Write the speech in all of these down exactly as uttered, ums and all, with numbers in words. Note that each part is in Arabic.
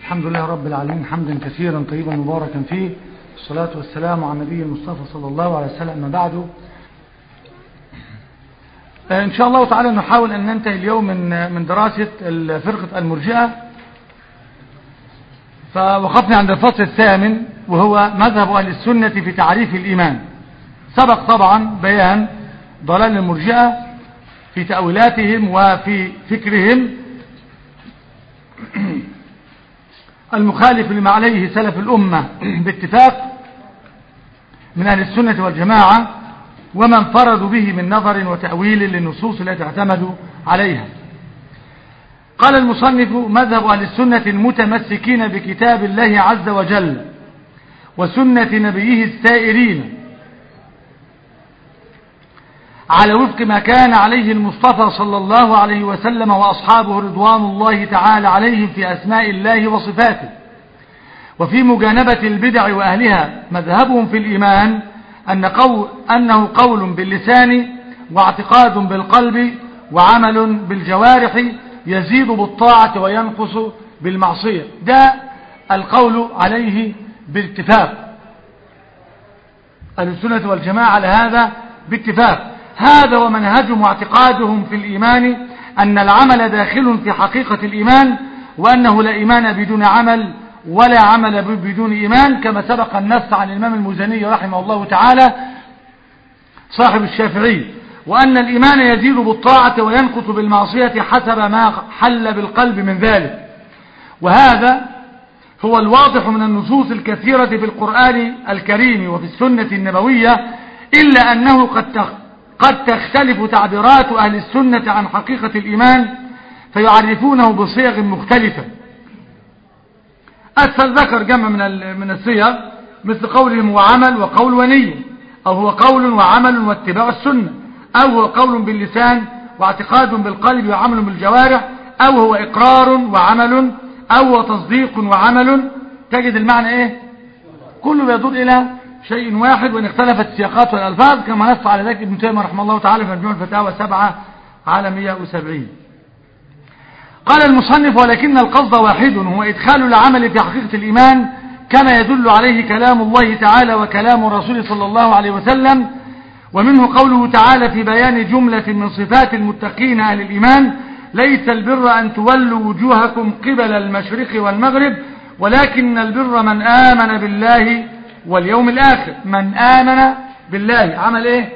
الحمد لله رب العالمين حمدا كثيرا طيبا مباركا فيه، الصلاة والسلام على النبي المصطفى صلى الله عليه وسلم. ما بعد، إن شاء الله تعالى نحاول أن ننتهي اليوم من من دراسة فرقة المرجئة. فوقفنا عند الفصل الثامن وهو مذهب أهل السنة في تعريف الإيمان. سبق طبعا بيان ضلال المرجئة في تأويلاتهم وفي فكرهم المخالف لما عليه سلف الأمة باتفاق من أهل السنة والجماعة، وما انفردوا به من نظر وتأويل للنصوص التي اعتمدوا عليها. قال المصنف: مذهب أهل السنة المتمسكين بكتاب الله عز وجل وسنة نبيه السائرين على وفق ما كان عليه المصطفى صلى الله عليه وسلم وأصحابه رضوان الله تعالى عليهم في أسماء الله وصفاته، وفي مجانبة البدع وأهلها. مذهبهم في الإيمان أن قول أنه قول باللسان واعتقاد بالقلب وعمل بالجوارح، يزيد بالطاعة وينقص بالمعصية. ده القول عليه باتفاق أهل السنة والجماعة على هذا باتفاق. هذا ومنهجهم واعتقادهم في الإيمان أن العمل داخل في حقيقة الإيمان، وأنه لا إيمان بدون عمل ولا عمل بدون إيمان، كما سبق النص عن الإمام المزني رحمه الله تعالى صاحب الشافعي، وأن الإيمان يزيد بالطاعة وينقص بالمعصية حسب ما حل بالقلب من ذلك. وهذا هو الواضح من النصوص الكثيرة في القرآن الكريم وفي السنة النبوية، إلا أنه قد قد تختلف تعبيرات أهل السنة عن حقيقة الإيمان، فيعرفونه بصيغ مختلفة. أسفل ذكر جمع من من الصيغ، مثل قولهم هو عمل وقول ونية، أو هو قول وعمل واتباع السنة، أو هو قول باللسان واعتقاد بالقلب وعمل بالجوارح، أو هو إقرار وعمل، أو هو تصديق وعمل. تجد المعنى إيه؟ كله بيدور إلى شيء واحد، وإن اختلفت السياقات والألفاظ، كما نص على ذلك ابن تيمية رحمه الله تعالى في مجموع الفتاوى سبعة على مئة وسبعين. قال المصنف: ولكن القصد واحد، هو إدخال العمل في حقيقة الإيمان كما يدل عليه كلام الله تعالى وكلام الرسول صلى الله عليه وسلم. ومنه قوله تعالى في بيان جملة من صفات المتقين أهل الإيمان: ليس البر أن تولوا وجوهكم قبل المشرق والمغرب، ولكن البر من آمن بالله واليوم الآخر. من آمن بالله عمل إيه؟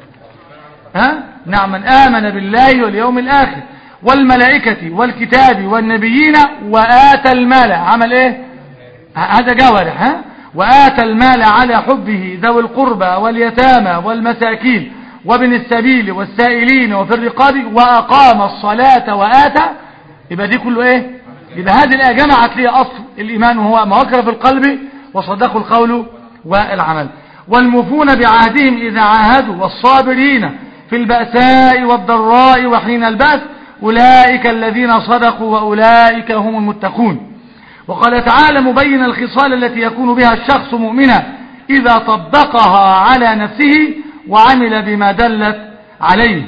ها؟ نعم، من آمن بالله واليوم الآخر والملائكة والكتاب والنبيين وآتى المال عمل إيه؟ هذا جوارح. ها؟ وآتى المال على حبه ذوي القربى واليتامى والمساكين وابن السبيل والسائلين وفي الرقاب وأقام الصلاة وآتى. يبقى دي كله إيه؟ يبقى هذه الآية جمعت لي أصل الإيمان، وهو ما وقر في القلب وصدقوا القول والعمل. والموفون بعهدهم إذا عاهدوا والصابرين في البأساء والضراء وحين البأس، أولئك الذين صدقوا وأولئك هم المتقون. وقال تعالى مبين الخصال التي يكون بها الشخص مؤمنا إذا طبقها على نفسه وعمل بما دلت عليه.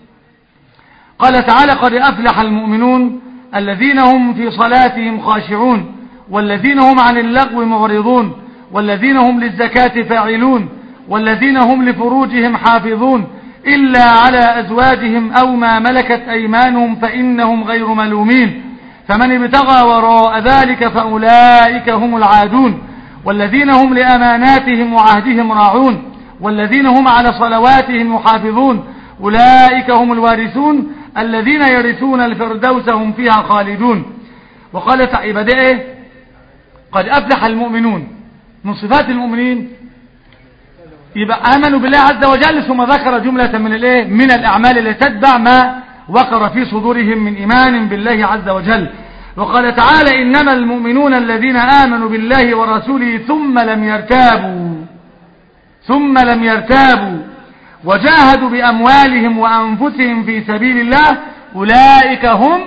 قال تعالى: قد أفلح المؤمنون الذين هم في صلاتهم خاشعون والذين هم عن اللغو معرضون والذين هم للزكاة فاعلون والذين هم لفروجهم حافظون إلا على أزواجهم أو ما ملكت أيمانهم فإنهم غير ملومين، فمن ابتغى وراء ذلك فأولئك هم العادون، والذين هم لأماناتهم وعهدهم راعون والذين هم على صلواتهم محافظون، أولئك هم الوارثون الذين يرثون الفردوس هم فيها خالدون. وقال تعالى: إيه؟ قد أفلح المؤمنون. من صفات المؤمنين يبقى آمنوا بالله عز وجل، ثم ذكر جملة من الايه من الأعمال التي تتبع ما وقر في صدورهم من إيمان بالله عز وجل. وقال تعالى: إنما المؤمنون الذين آمنوا بالله ورسوله ثم لم يرتابوا ثم لم يرتابوا وجاهدوا بأموالهم وأنفسهم في سبيل الله، أولئك هم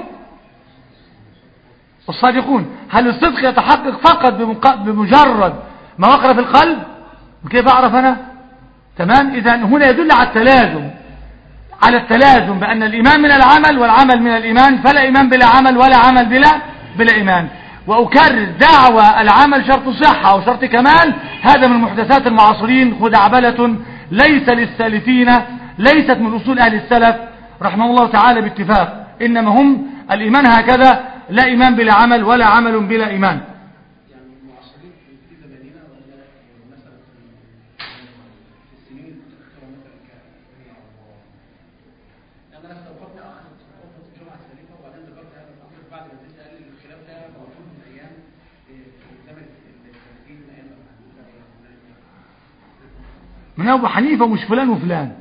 الصادقون. هل الصدق يتحقق فقط بمجرد ما وقر في القلب؟ كيف أعرف أنا؟ تمام. إذا هنا يدل على التلازم على التلازم بأن الإيمان من العمل والعمل من الإيمان، فلا إيمان بلا عمل ولا عمل بلا بلا إيمان. وأكرر دعوة العمل شرط صحة أو شرط كمال، هذا من محدثات المعاصرين، خدعبلة ليس للسالفين، ليست من أصول أهل السلف رحمه الله تعالى باتفاق، إنما هم الإيمان هكذا، لا إيمان بلا عمل ولا عمل بلا إيمان. من أبو حنيفة مش فلان وفلان.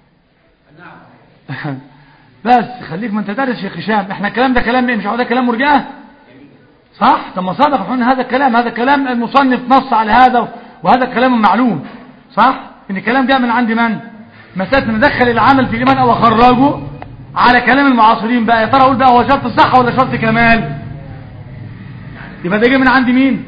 بس خليك ما انت دارس يا هشام، احنا الكلام ده كلام مش ده كلام مرجئه صح؟ طب ما صادق احنا هذا الكلام، هذا كلام المصنف نص على هذا، وهذا كلام معلوم صح؟ ان الكلام جاء من عند من؟ مسألة ندخل العمل في الإيمان او اخرجه على كلام المعاصرين بقى، يا ترى اقول بقى هو شرط صحة ولا شرط كمال؟ يبقى ده جاء من عند مين؟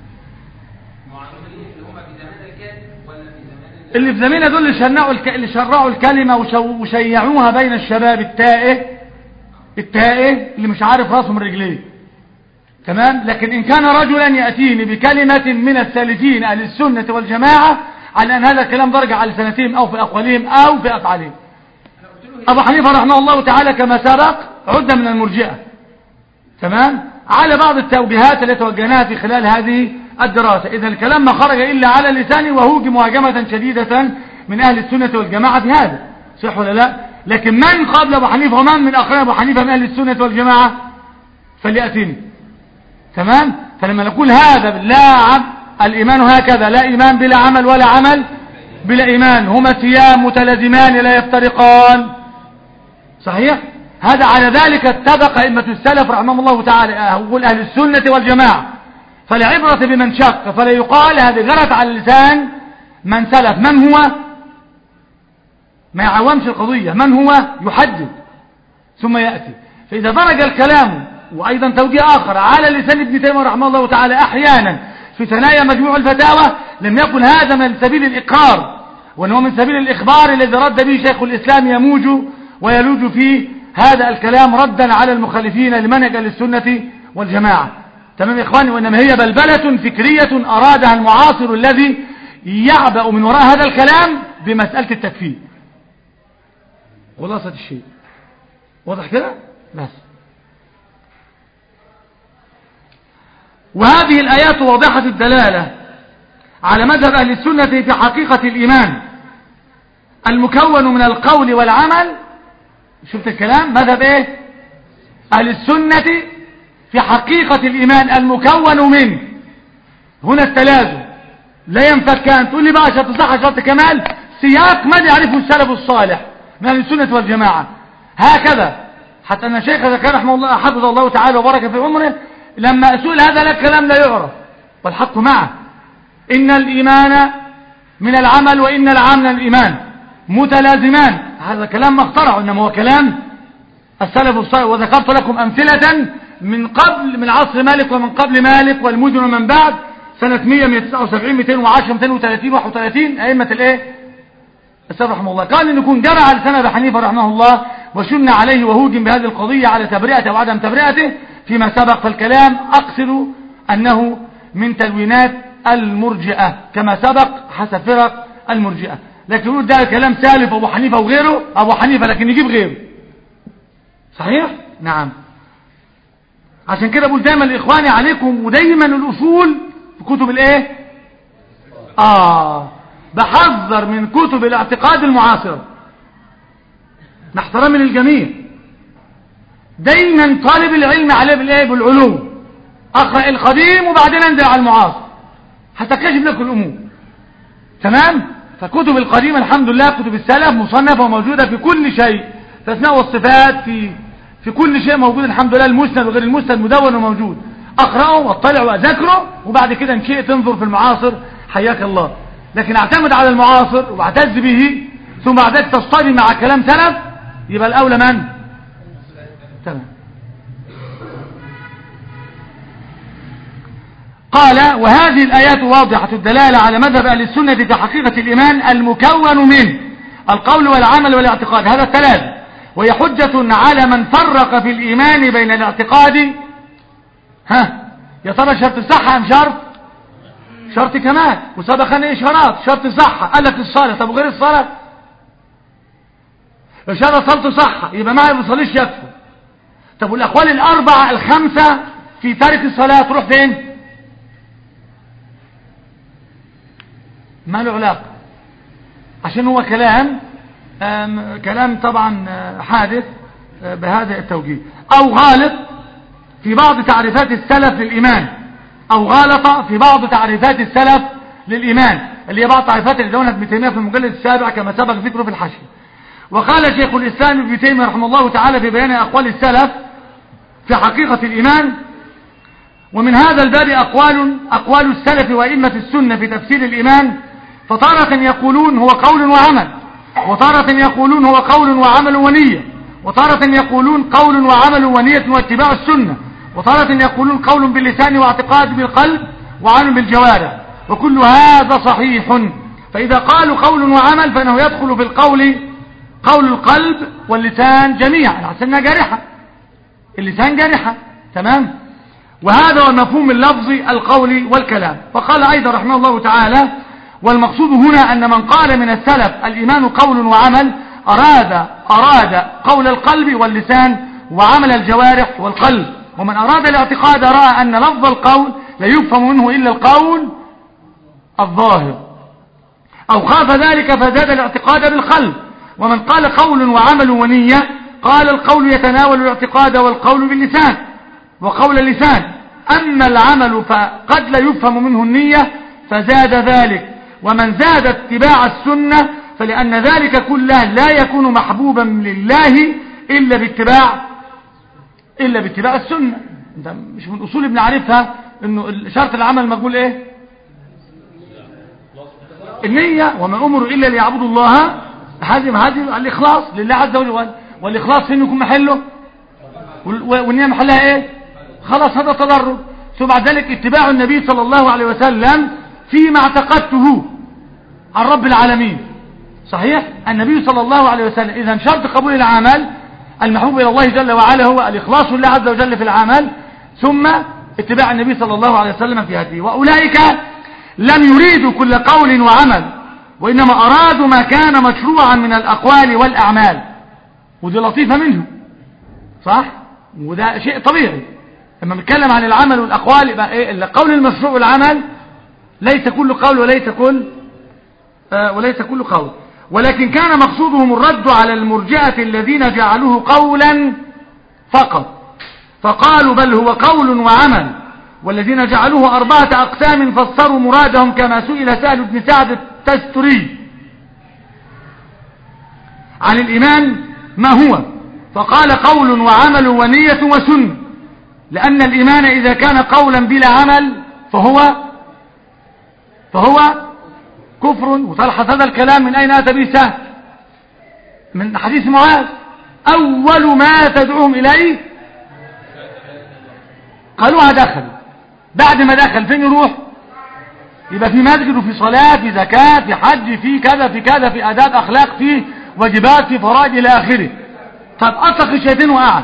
اللي في زماننا دول اللي شرعوا الك... اللي شرعوا الكلمة وشو... وشيعوها بين الشباب التائه التائه اللي مش عارف راسه من رجليه. تمام. لكن إن كان رجلا يأتيني بكلمة من السالفين أهل السنة والجماعة على أن هذا الكلام درج على سنتهم أو في أقوالهم أو في أفعالهم. أبو حنيفة رحمه الله تعالى كما سبق عد من المرجئة. تمام. على بعض التوجيهات التي توجهناها في خلال هذه الدراسة. إذا الكلام ما خرج إلا على لساني وهوج مهاجمة شديدة من أهل السنة والجماعة في هذا، صح ولا لا؟ لكن من قبل أبو حنيفة ومن من أخرى أبو حنيفة من أهل السنة والجماعة فليأتيني. تمام. فلما نقول هذا لا عم الإيمان هكذا، لا إيمان بلا عمل ولا عمل بلا إيمان، هما سيام متلازمان لا يفترقان، صحيح؟ هذا على ذلك اتفق أئمة السلف رحمهم الله تعالى، يقول أهل السنة والجماعة. فالعبرة بمن شق، فلا يقال هذه جرت على اللسان من سلف، من هو؟ ما يعومش القضية، من هو؟ يحدد ثم يأتي. فإذا درج الكلام وأيضا توجيه آخر على لسان ابن تيمية رحمه الله تعالى أحيانا في ثنايا مجموع الفتاوى، لم يكن هذا من سبيل الإقرار، وأنه من سبيل الإخبار الذي رد به شيخ الإسلام يموج ويلوج فيه هذا الكلام ردا على المخالفين لمنهج السنة والجماعة. تمام يا إخواني. وإنما هي بلبلة فكرية أرادها المعاصر الذي يعبأ من وراء هذا الكلام بمسألة التكفير. خلاصة الشيء واضح كده؟ بس. وهذه الآيات واضحة الدلالة على مذهب أهل السنة في حقيقة الإيمان المكون من القول والعمل. شفت الكلام؟ مذهب ايه؟ أهل السنة في حقيقة الإيمان المكون من، هنا التلازم لا ينفكان. تقول لي بقى شرط صحة شرط كمال، سياق من يعرفه السلف الصالح من أهل السنة والجماعة هكذا. حتى أن شيخ ذكر رحمه الله حفظه الله تعالى وبارك في عمره لما أسئل هذا لا الكلام لا يعرف والحق معه. إن الإيمان من العمل وإن العمل من الإيمان متلازمان، هذا كلام ما اخترعه، إنما هو كلام السلف الصالح. وذكرت لكم أمثلة من قبل، من عصر مالك ومن قبل مالك والمدن ومن بعد، سنة مئة مئة وتسعة وسبعين مئتين وعشرة مئتين وثلاثين واحد وثلاثين أئمة الايه السلف رحمه الله. كان أن يكون جرى على لسان أبي حنيفة رحمه الله وشن عليه وهوجم بهذه القضية على تبرئته أو عدم تبرئته فيما سبق. فالكلام أقصد أنه من تلوينات المرجئة كما سبق حسب فرق المرجئة. لكن يقول ده كلام سالف أبو حنيفة وغيره، أبو حنيفة لكن يجيب غيره، صحيح؟ نعم. عشان كده بقول دايما لإخواني عليكم ودايما الأصول في كتب الايه آه بحذر من كتب الاعتقاد المعاصرة مع احترامي للجميع. دايما طالب العلم عليه بالايه بالعلوم، اقرأ القديم وبعدين انزل على المعاصر حتى اكتشف لك الامور. تمام. فكتب القديمة الحمد لله كتب السلف مصنفة وموجودة في كل شيء، في الاسماء والصفات، في في كل شيء موجود الحمد لله، المسند وغير المسند مدون وموجود. اقرأه واطلع واذاكره وبعد كده ان شئت تنظر في المعاصر حياك الله. لكن اعتمد على المعاصر واعتز به ثم بعد ذلك تصطدم مع كلام سلف، يبقى الاولى من؟ تمام. قال وهذه الآيات واضحة الدلالة على مذهب أهل السنة في حقيقة الإيمان المكون من القول والعمل والاعتقاد، هذا الثلاث. وهي حجة على من فرق في الإيمان بين الاعتقاد ها يا ترى شرط صحة ام شرط شرط كمال؟ وسبقنا اشارات شرط صحة قال لك الصلاة. طب وغير الصلاة اشارة صلت صحة يبقى ما بيصليش يكفر. طب والاقوال الاربعة الخمسة في تارك الصلاة تروح فين؟ ما له علاقة، عشان هو كلام كلام طبعا حادث بهذا التوجيه، او غالط في بعض تعريفات السلف للإيمان، او غالط في بعض تعريفات السلف للإيمان اللي هي بعض تعريفات اللي دونت ابن تيمية في المجلد السابع كما سبق ذكره في الحاشية. وقال شيخ الإسلام ابن تيمية رحمه الله تعالى في بيان أقوال السلف في حقيقة الإيمان. ومن هذا الباب أقوال أقوال السلف وأئمة السنة في تفسير الإيمان، فتارة يقولون هو قول وعمل، وتارة يقولون هو قول وعمل ونية، وتارة يقولون قول وعمل ونية واتباع السنة، وتارة يقولون قول باللسان واعتقاد بالقلب وعمل بالجوارح، وكل هذا صحيح. فإذا قالوا قول وعمل فإنه يدخل في القول قول القلب واللسان جميعا، عشان جارحة اللسان جارحة تمام. وهذا هو المفهوم اللفظي القولي والكلام. وقال أيضا رحمه الله تعالى: والمقصود هنا أن من قال من السلف الإيمان قول وعمل أراد أراد قول القلب واللسان وعمل الجوارح والقلب، ومن أراد الاعتقاد رأى أن لفظ القول لا يفهم منه إلا القول الظاهر، أو خاف ذلك فزاد الاعتقاد بالقلب. ومن قال قول وعمل ونية قال القول يتناول الاعتقاد والقول باللسان وقول اللسان، أما العمل فقد لا يفهم منه النية فزاد ذلك. ومن زاد اتباع السنة فلأن ذلك كله لا يكون محبوبا لله إلا باتباع إلا باتباع السنة. انت مش من أصول ابن عارفها إنه شرط العمل مقبول إيه؟ النية. وما أمروا إلا ليعبدوا الله، هذه هذه الإخلاص لله عز وجل. والإخلاص فين يكون محله؟ والنية محلها إيه؟ خلاص هذا تدرج. ثم بعد ذلك اتباع النبي صلى الله عليه وسلم فيما اعتقدته عن رب العالمين. صحيح النبي صلى الله عليه وسلم. إذا شرط قبول العمل المحبوب إلى الله جل وعلا هو الإخلاص لله عز وجل في العمل، ثم اتباع النبي صلى الله عليه وسلم في هديه. وأولئك لم يريدوا كل قول وعمل، وإنما أرادوا ما كان مشروعا من الأقوال والأعمال. ودي لطيفة منهم صح، وده شيء طبيعي. لما نتكلم عن العمل والأقوال يبقى إيه؟ القول المشروع والعمل ليس كل قول وليس كل آه وليس كل قول. ولكن كان مقصودهم الرد على المرجئة الذين جعلوه قولا فقط، فقالوا بل هو قول وعمل. والذين جعلوه أربعة أقسام فسروا مرادهم كما سئل سهل بن سعد التستري عن الإيمان ما هو، فقال قول وعمل ونية وسنة، لأن الإيمان إذا كان قولا بلا عمل فهو فهو كفر. وتلحظ هذا الكلام من أين أتى به سهل؟ من حديث معاذ: أول ما تدعوهم إليه قالوها دخل. بعد ما دخل فين يروح؟ يبقى في مسجد وفي صلاة في زكاة في حج في كذا في كذا في آداب أخلاق في واجبات في فرائض إلى آخره. طب أطلق الشيطان وقعد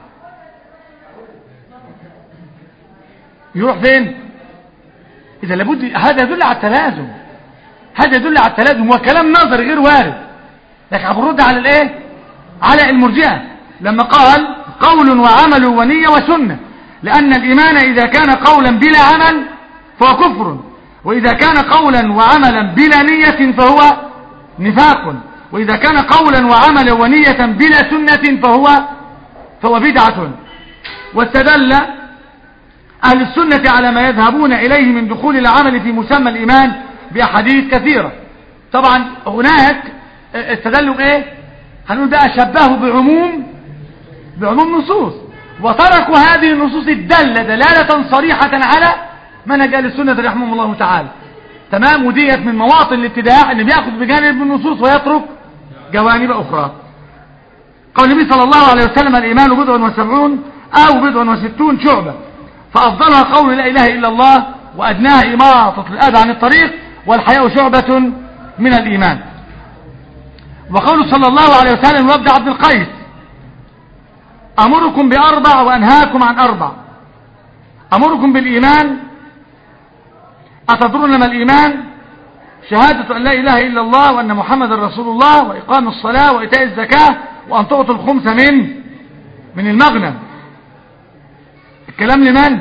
يروح فين؟ إذا لابد هذا يدل على التلازم، هذا يدل على التلازم. هو كلام نظري غير وارد، لكن هنرد على الايه؟ على المرجئة لما قال قول وعمل ونية وسنة، لأن الإيمان إذا كان قولا بلا عمل فهو كفر، وإذا كان قولا وعملا بلا نية فهو نفاق، وإذا كان قولا وعملا ونية بلا سنة فهو فهو بدعة. واستدل أهل السنة على ما يذهبون إليه من دخول العمل في مسمى الإيمان بأحاديث كثيرة. طبعا هناك استدلوا إيه؟ هنقول ده أشبهه بعموم بعموم نصوص، وتركوا هذه النصوص الدالة دلالة صريحة على منهج أهل السنة رحمهم الله تعالى. تمام. وديت من مواطن الابتداع ان بياخذ بجانب من النصوص ويترك جوانب أخرى. قال النبي صلى الله عليه وسلم: الإيمان بضع وسبعون أو بضع وستون شعبة، فأفضلها قول لا إله إلا الله، وأدناها إماطة الأذى عن الطريق، والحياء شعبة من الإيمان. وقول صلى الله عليه وسلم وابد عبد القيس: أمركم بأربع وأنهاكم عن أربع. أمركم بالإيمان. أتدرون ما الإيمان؟ شهادة أن لا إله إلا الله وأن محمد رسول الله وإقام الصلاة وإيتاء الزكاة وأن تعطوا الخمس من من المغنم. الكلام لمن؟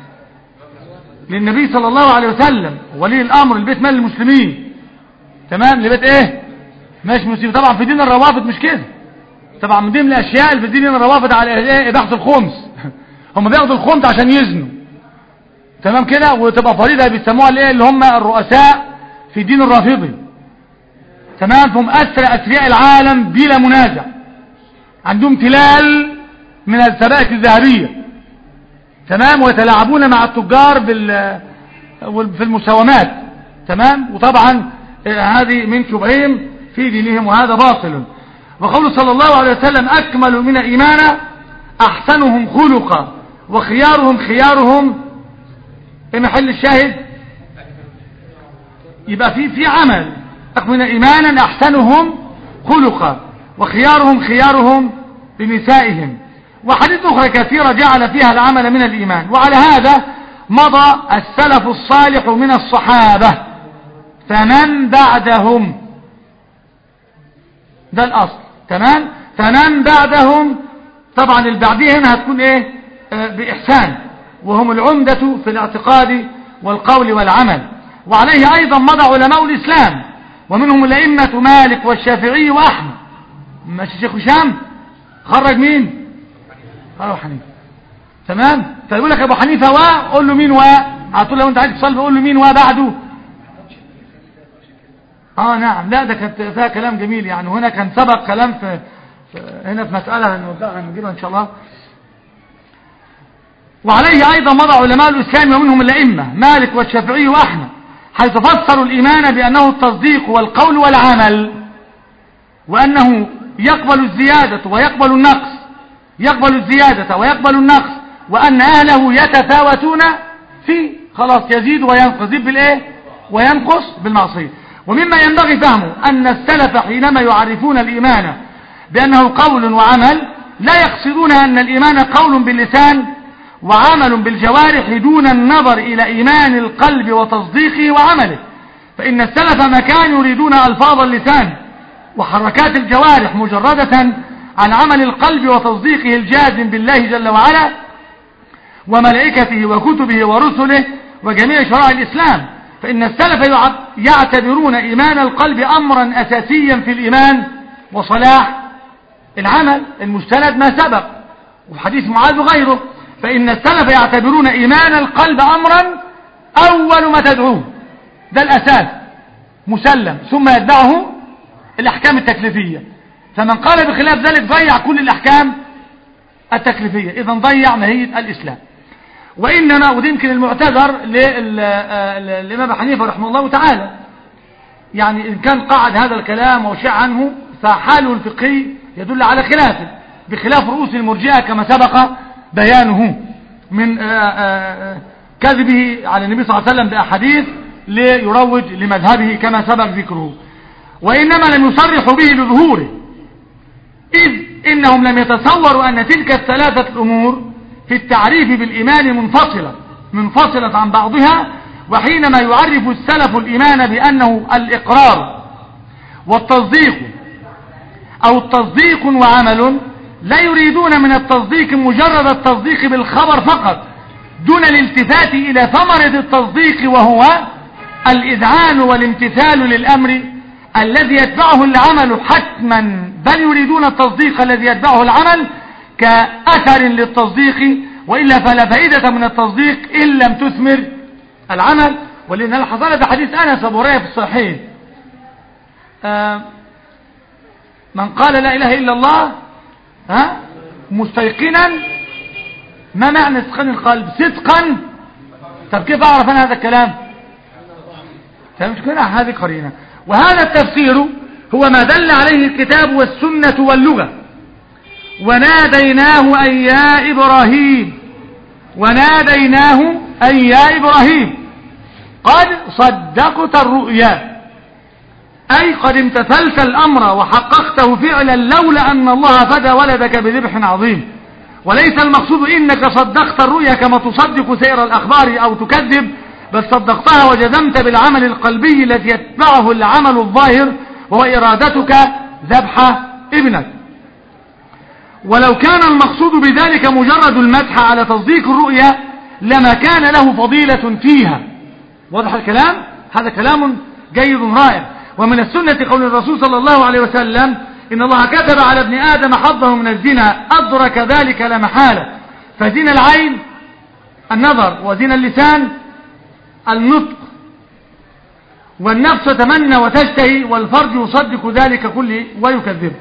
للنبي صلى الله عليه وسلم ولي الأمر البيت مال المسلمين. تمام. لبيت إيه؟ ماشي مسلم. طبعا في دين الروافض مش كده. طبعا من ضمن الأشياء اللي في دين الروافض على إيه؟ إباحة الخمس. هم بياخدوا الخمس عشان يزنوا. تمام كده. وتبقى فريضة بيسموها الايه اللي هم الرؤساء في الدين الرافضي. تمام. فهم أسرى أسرياء العالم بلا منازع، عندهم تلال من السبائك الذهبية. تمام. ويتلاعبون مع التجار بال في المساومات. تمام. وطبعا هذه من شبههم في دينهم وهذا باطل. وقوله صلى الله عليه وسلم أكمل من إيمانا أحسنهم خلقا وخيارهم خيارهم. في محل الشاهد يبقى في في عمل. أكمل إيمانا أحسنهم خلقا وخيارهم خيارهم لنسائهم. وحديث أخرى كثيرة جعل فيها العمل من الإيمان. وعلى هذا مضى السلف الصالح من الصحابة فمن بعدهم. ده الأصل. تمام. فمن بعدهم. طبعا البعدية هنا هتكون ايه؟ آه بإحسان، وهم العمدة في الاعتقاد والقول والعمل. وعليه أيضا مضى علماء الإسلام ومنهم الأئمة مالك والشافعي وأحمد. ماشي شيخ هشام؟ خرج مين؟ خرج حنيفة. تمام. فيقول لك أبو حنيفة و قول له مين و هتقول لو أنت عايز تصلي قول له مين و بعده. آه نعم. لا ده كانت فيها كلام جميل يعني. هنا كان سبق كلام في هنا في مسألة هنجيبها إن شاء الله. وعليه أيضا مضى علماء الإسلام ومنهم الأئمة مالك والشافعي وأحمد حيث فسروا الإيمان بأنه التصديق والقول والعمل، وأنه يقبل الزيادة ويقبل النقص، يقبل الزيادة ويقبل النقص، وأن أهله يتفاوتون فيه. خلاص يزيد وينقص، يزيد بالإيه؟ وينقص بالمعصية. ومما ينبغي فهمه أن السلف حينما يعرفون الإيمان بأنه قول وعمل لا يقصدون أن الإيمان قول باللسان وعمل بالجوارح دون النظر إلى إيمان القلب وتصديقه وعمله. فإن السلف ما كانوا يريدون ألفاظ اللسان وحركات الجوارح مجردة عن عمل القلب وتصديقه الجازم بالله جل وعلا وملائكته وكتبه ورسله وجميع شرائع الإسلام. فإن السلف يعتبرون إيمان القلب أمرا أساسيا في الإيمان وصلاح العمل المستند ما سبق وحديث معاذ وغيره. فإن السلف يعتبرون إيمان القلب أمرا أول ما تدعوه، ده الأساس مسلم، ثم يتبعه الأحكام التكليفية. فمن قال بخلاف ذلك ضيع كل الأحكام التكليفية، إذا ضيع ماهية الإسلام. وإنما وده يمكن المعتذر للإمام حنيفة رحمه الله تعالى، يعني إن كان قعد هذا الكلام وشاع عنه فحاله الفقهي يدل على خلافه، بخلاف رؤوس المرجئة كما سبق بيانه من كذبه على النبي صلى الله عليه وسلم بأحاديث ليروج لمذهبه كما سبق ذكره. وإنما لم يصرحوا به لظهوره، إذ إنهم لم يتصوروا أن تلك الثلاثة الأمور في التعريف بالإيمان منفصلة منفصلة عن بعضها. وحينما يعرف السلف الإيمان بأنه الإقرار والتصديق أو التصديق وعمل، لا يريدون من التصديق مجرد التصديق بالخبر فقط دون الالتفات إلى ثمرة التصديق وهو الإذعان والامتثال للأمر الذي يتبعه العمل حتما، بل يريدون التصديق الذي يتبعه العمل كأثر للتصديق، وإلا فلا فائدة من التصديق إن لم تثمر العمل. ولأن الحصانة في حديث أنس أبو هريرة في الصحيح آه من قال لا إله إلا الله ها مستيقنا. ما معنى استيقان القلب؟ صدقا. طب كيف أعرف أنا هذا الكلام؟ مش كده، هذه قرينة. وهذا التفسير هو ما دل عليه الكتاب والسنة واللغة. وناديناه أن يا إبراهيم، وناديناه أن يا إبراهيم قد صدقت الرؤيا، أي قد امتثلت الأمر وحققته فعلا لولا أن الله فدى ولدك بذبح عظيم. وليس المقصود إنك صدقت الرؤيا كما تصدق سائر الأخبار أو تكذب، بل صدقتها وجزمت بالعمل القلبي الذي يتبعه العمل الظاهر وهو إرادتك ذبح ابنك. ولو كان المقصود بذلك مجرد المدح على تصديق الرؤيا لما كان له فضيلة فيها. واضح الكلام؟ هذا كلام جيد رائع. ومن السنة قول الرسول صلى الله عليه وسلم إن الله كتب على ابن آدم حظه من الزنا أدرك ذلك لا محالة، فزنا العين النظر، وزنا اللسان النطق، والنفس تمنى وتشتهي، والفرج يصدق ذلك كله ويكذبه.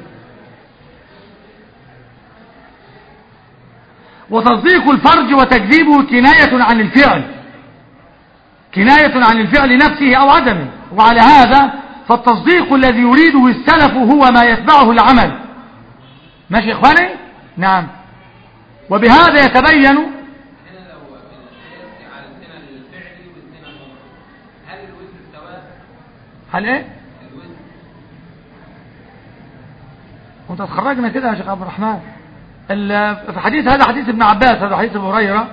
وتصديق الفرج وتكذيبه كناية عن الفعل، كناية عن الفعل نفسه أو عدمه. وعلى هذا فالتصديق الذي يريده السلف هو ما يتبعه العمل. ماشي يا إخواني؟ نعم. وبهذا يتبين هل ايه وانت تخرجنا كده يا شيخ عبد الرحمن في حديث، هذا حديث ابن عباس، هذا حديث ابو هريره،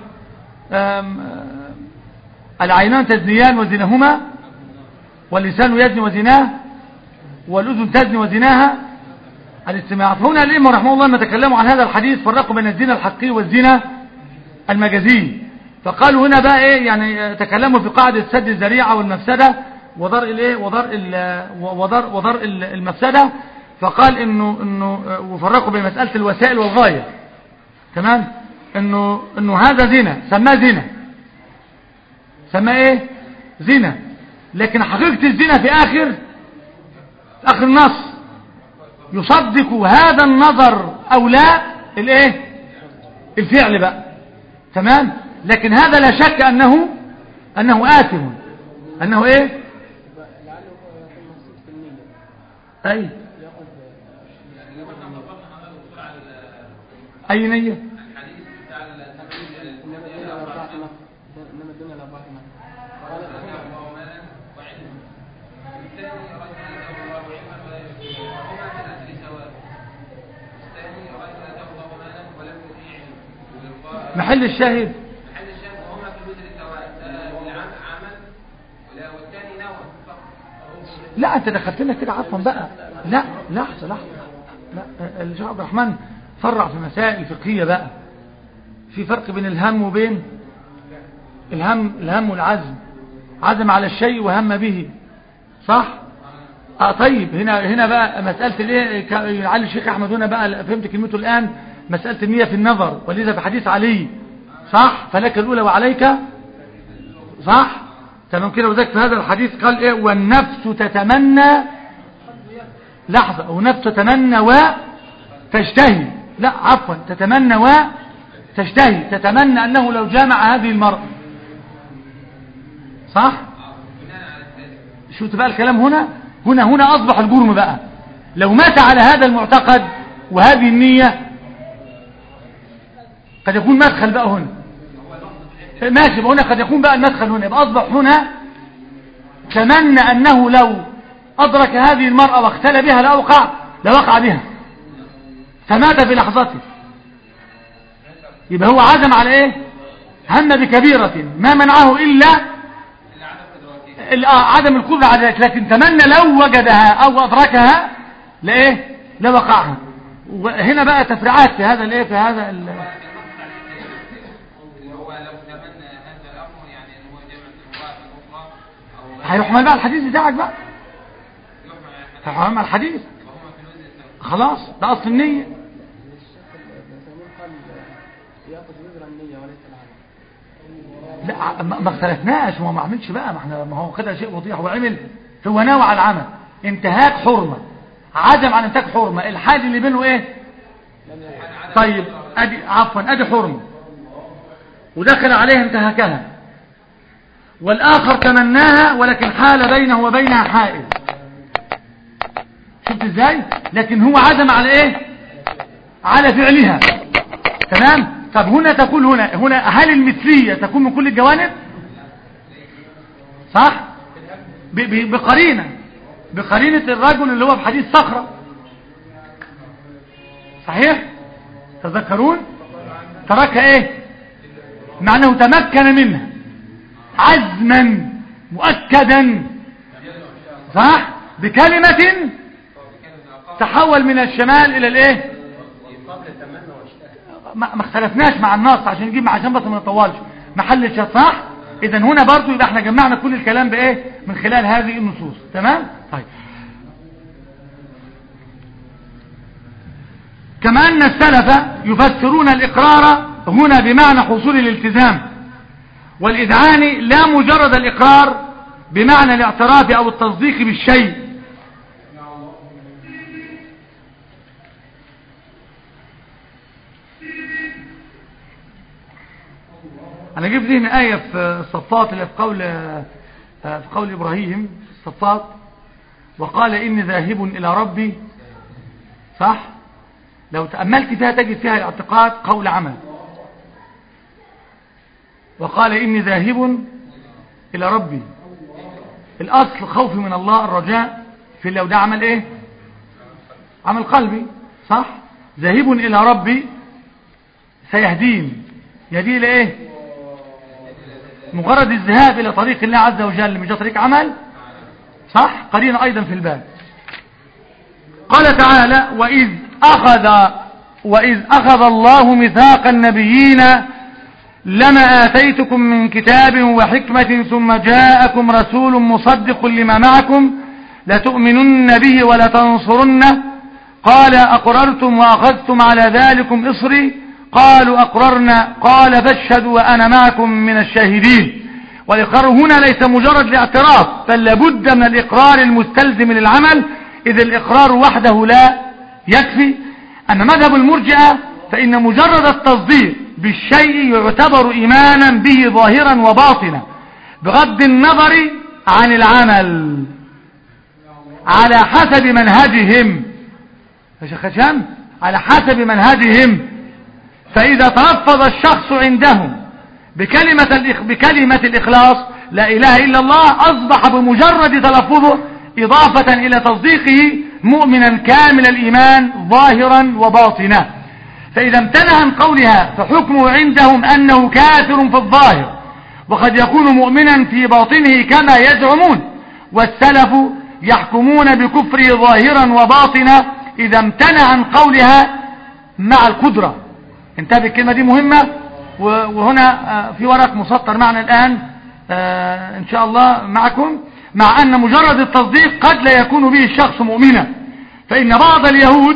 العينان تزنيان وزناهما، واللسان يزني وزناه، والاذن تزني وزناها الاستماع. هنا الائمه رحمه الله لما تكلموا عن هذا الحديث فرقوا بين الزنا الحقيقي والزنا المجازي، فقالوا هنا بقى ايه، يعني تكلموا في قاعده سد الذريعه والمفسده وضرء الايه وضرء وضرء وضرء المفسده، فقال انه انه وفرقوا بين مساله الوسائل والغايه. تمام؟ انه انه هذا زنا سماه زنا، سماه ايه زنا، لكن حقيقه الزنا في اخر اخر النص يصدق هذا النظر او لا الايه الفعل بقى. تمام؟ لكن هذا لا شك انه انه آثم، انه ايه اي اي نية محل الشاهد محل الشاهد وهما في الوزر سواء، العمل عمل والثاني نوى فقط. لا انت دخلت لنا كده عفوا بقى. لا لحظه لحظه لا، الشيخ عبد الرحمن فرع في مسائل فقهيه بقى. في فرق بين الهم وبين الهم الهم والعزم. عزم على الشيء وهم به، صح؟ اه طيب هنا هنا بقى مساله الايه علي الشيخ احمد هنا بقى فهمت كلمته الان، مساله النيه في النظر، ولذا في حديث علي صح فلك الاولى وعليك، صح تمام كده. وذلك في هذا الحديث قال ايه والنفس تتمنى، لحظه، ونفس تتمنى وتشتهي، لا عفوا تتمنى وتشتهي، تتمنى انه لو جامع هذه المرأة، صح؟ شفت بقى الكلام هنا هنا هنا اصبح الجرم بقى. لو مات على هذا المعتقد وهذه النية قد يكون مدخل بقى هنا ماشي بقى، هنا قد يكون بقى المدخل هنا يبقى اصبح هنا تمنى انه لو ادرك هذه المرأة واختلى بها لأوقع لوقع بها، فمات في لحظته. يبقى هو عزم على ايه؟ هم بكبيرة ما منعه الا عدم القدرة على ذلك، لكن تمنى لو وجدها او ادركها لايه لوقعها. وهنا بقى تفريعات في هذا الايه في هذا ال... هيحمل بقى الحديث بتاعك بقى، هيحمل الحديث خلاص، ده اصل النية. لا ما اختلفناش، هو ما عملش بقى، ما احنا ما هو كده شيء وضيح، هو عمل هو نوع على العمل، انتهاك حرمة، عدم عن انتهاك حرمة، الحاد اللي بينه ايه؟ طيب ادي عفوا ادي حرمة ودخل عليها انتهاكها، والاخر تمناها ولكن حال بينه وبينها حائل. شفت ازاي؟ لكن هو عزم على ايه؟ على فعلها. تمام؟ طب هنا تقول هنا هنا هل المثلية تكون من كل الجوانب؟ صح؟ بقرينة بقرينة الرجل اللي هو في حديث صخرة، صحيح؟ تذكرون؟ تركها ايه؟ مع انه تمكن منها عزما مؤكدا، صح؟ بكلمة تحول من الشمال الى الايه؟ ما اختلفناش مع النص عشان نجيب عشان بس ما نطولش محل الشط، صح؟ اذا هنا برضو يبقى احنا جمعنا كل الكلام بايه؟ من خلال هذه النصوص. تمام؟ طيب، كما ان السلف يفسرون الاقرار هنا بمعنى حصول الالتزام والاذعان، لا مجرد الاقرار بمعنى الاعتراف او التصديق بالشيء. انا جبت هنا آية في الصفات اللي في قول في قول ابراهيم في الصفات، وقال اني ذاهب الى ربي، صح؟ لو تأملت فيها تجد فيها الاعتقاد قول عمل. وقال اني ذاهب الى ربي، الاصل خوفي من الله، الرجاء في الله، وده عمل ايه؟ عمل قلبي، صح؟ ذاهب الى ربي سيهدين، يهدي الى ايه؟ مجرد الذهاب الى طريق الله عز وجل مش طريق عمل، صح؟ قرينا ايضا في الباب. قال تعالى واذ اخذ واذ اخذ الله ميثاق النبيين لما آتيتكم من كتاب وحكمة ثم جاءكم رسول مصدق لما معكم لتؤمنن به ولتنصرنه قال أقررتم وأخذتم على ذلكم إصري قالوا أقررنا قال فاشهدوا وأنا معكم من الشاهدين. والإقرار هنا ليس مجرد الاعتراف، بل لابد من الإقرار المستلزم للعمل، إذ الإقرار وحده لا يكفي. أما مذهب المرجئة فإن مجرد التصديق بالشيء يعتبر إيمانا به ظاهرا وباطنا بغض النظر عن العمل على حسب منهجهم، يا شيخ هشام، على حسب منهجهم. فإذا تلفظ الشخص عندهم بكلمة بكلمة الإخلاص لا إله إلا الله أصبح بمجرد تلفظه إضافة إلى تصديقه مؤمنا كامل الإيمان ظاهرا وباطنا. فإذا امتنع عن قولها فحكمه عندهم أنه كافر في الظاهر وقد يكون مؤمنا في باطنه كما يزعمون، والسلف يحكمون بكفره ظاهرا وباطنا إذا امتنع عن قولها مع القدرة. انتبه الكلمة دي مهمة، وهنا في ورق مسطر معنا الآن إن شاء الله معكم، مع أن مجرد التصديق قد لا يكون به الشخص مؤمنا. فإن بعض اليهود،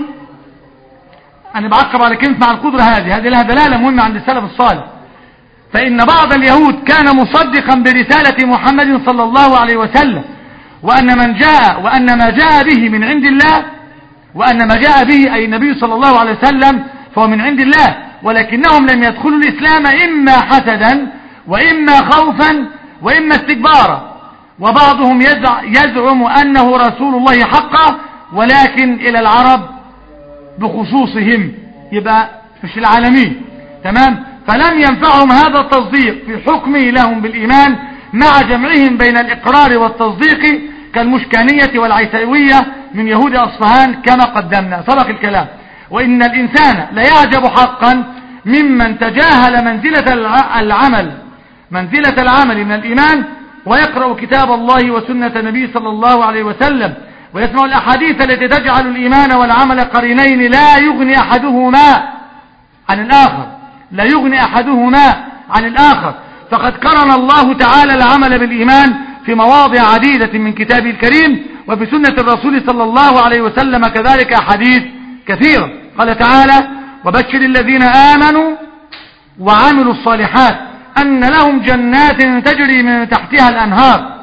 أنا بعقب على كلمة مع القدرة، هذه هذه لها دلالة مهمة عند السلف الصالح. فإن بعض اليهود كان مصدقا برسالة محمد صلى الله عليه وسلم، وأن من جاء وأن ما جاء به من عند الله، وأن ما جاء به أي النبي صلى الله عليه وسلم فهو من عند الله، ولكنهم لم يدخلوا الإسلام إما حسدا وإما خوفا وإما استكبارا. وبعضهم يزعم أنه رسول الله حقا ولكن إلى العرب بخصوصهم، يبقى مش العالمين. تمام؟ فلم ينفعهم هذا التصديق في حكمه لهم بالإيمان مع جمعهم بين الإقرار والتصديق كالمشكانية والعيسوية من يهود أصفهان كما قدمنا سبق الكلام. وإن الإنسان لا يعجب حقا ممن تجاهل منزلة العمل منزلة العمل من الإيمان ويقرأ كتاب الله وسنة النبي صلى الله عليه وسلم ويسمع الأحاديث التي تجعل الإيمان والعمل قرينين لا يغني أحدهما عن الآخر لا يغني أحدهما عن الآخر. فقد قرن الله تعالى العمل بالإيمان في مواضع عديدة من كتابه الكريم وفي سنة الرسول صلى الله عليه وسلم كذلك أحاديث كثيرة. قال تعالى وبشر الذين آمنوا وعملوا الصالحات أن لهم جنات تجري من تحتها الأنهار.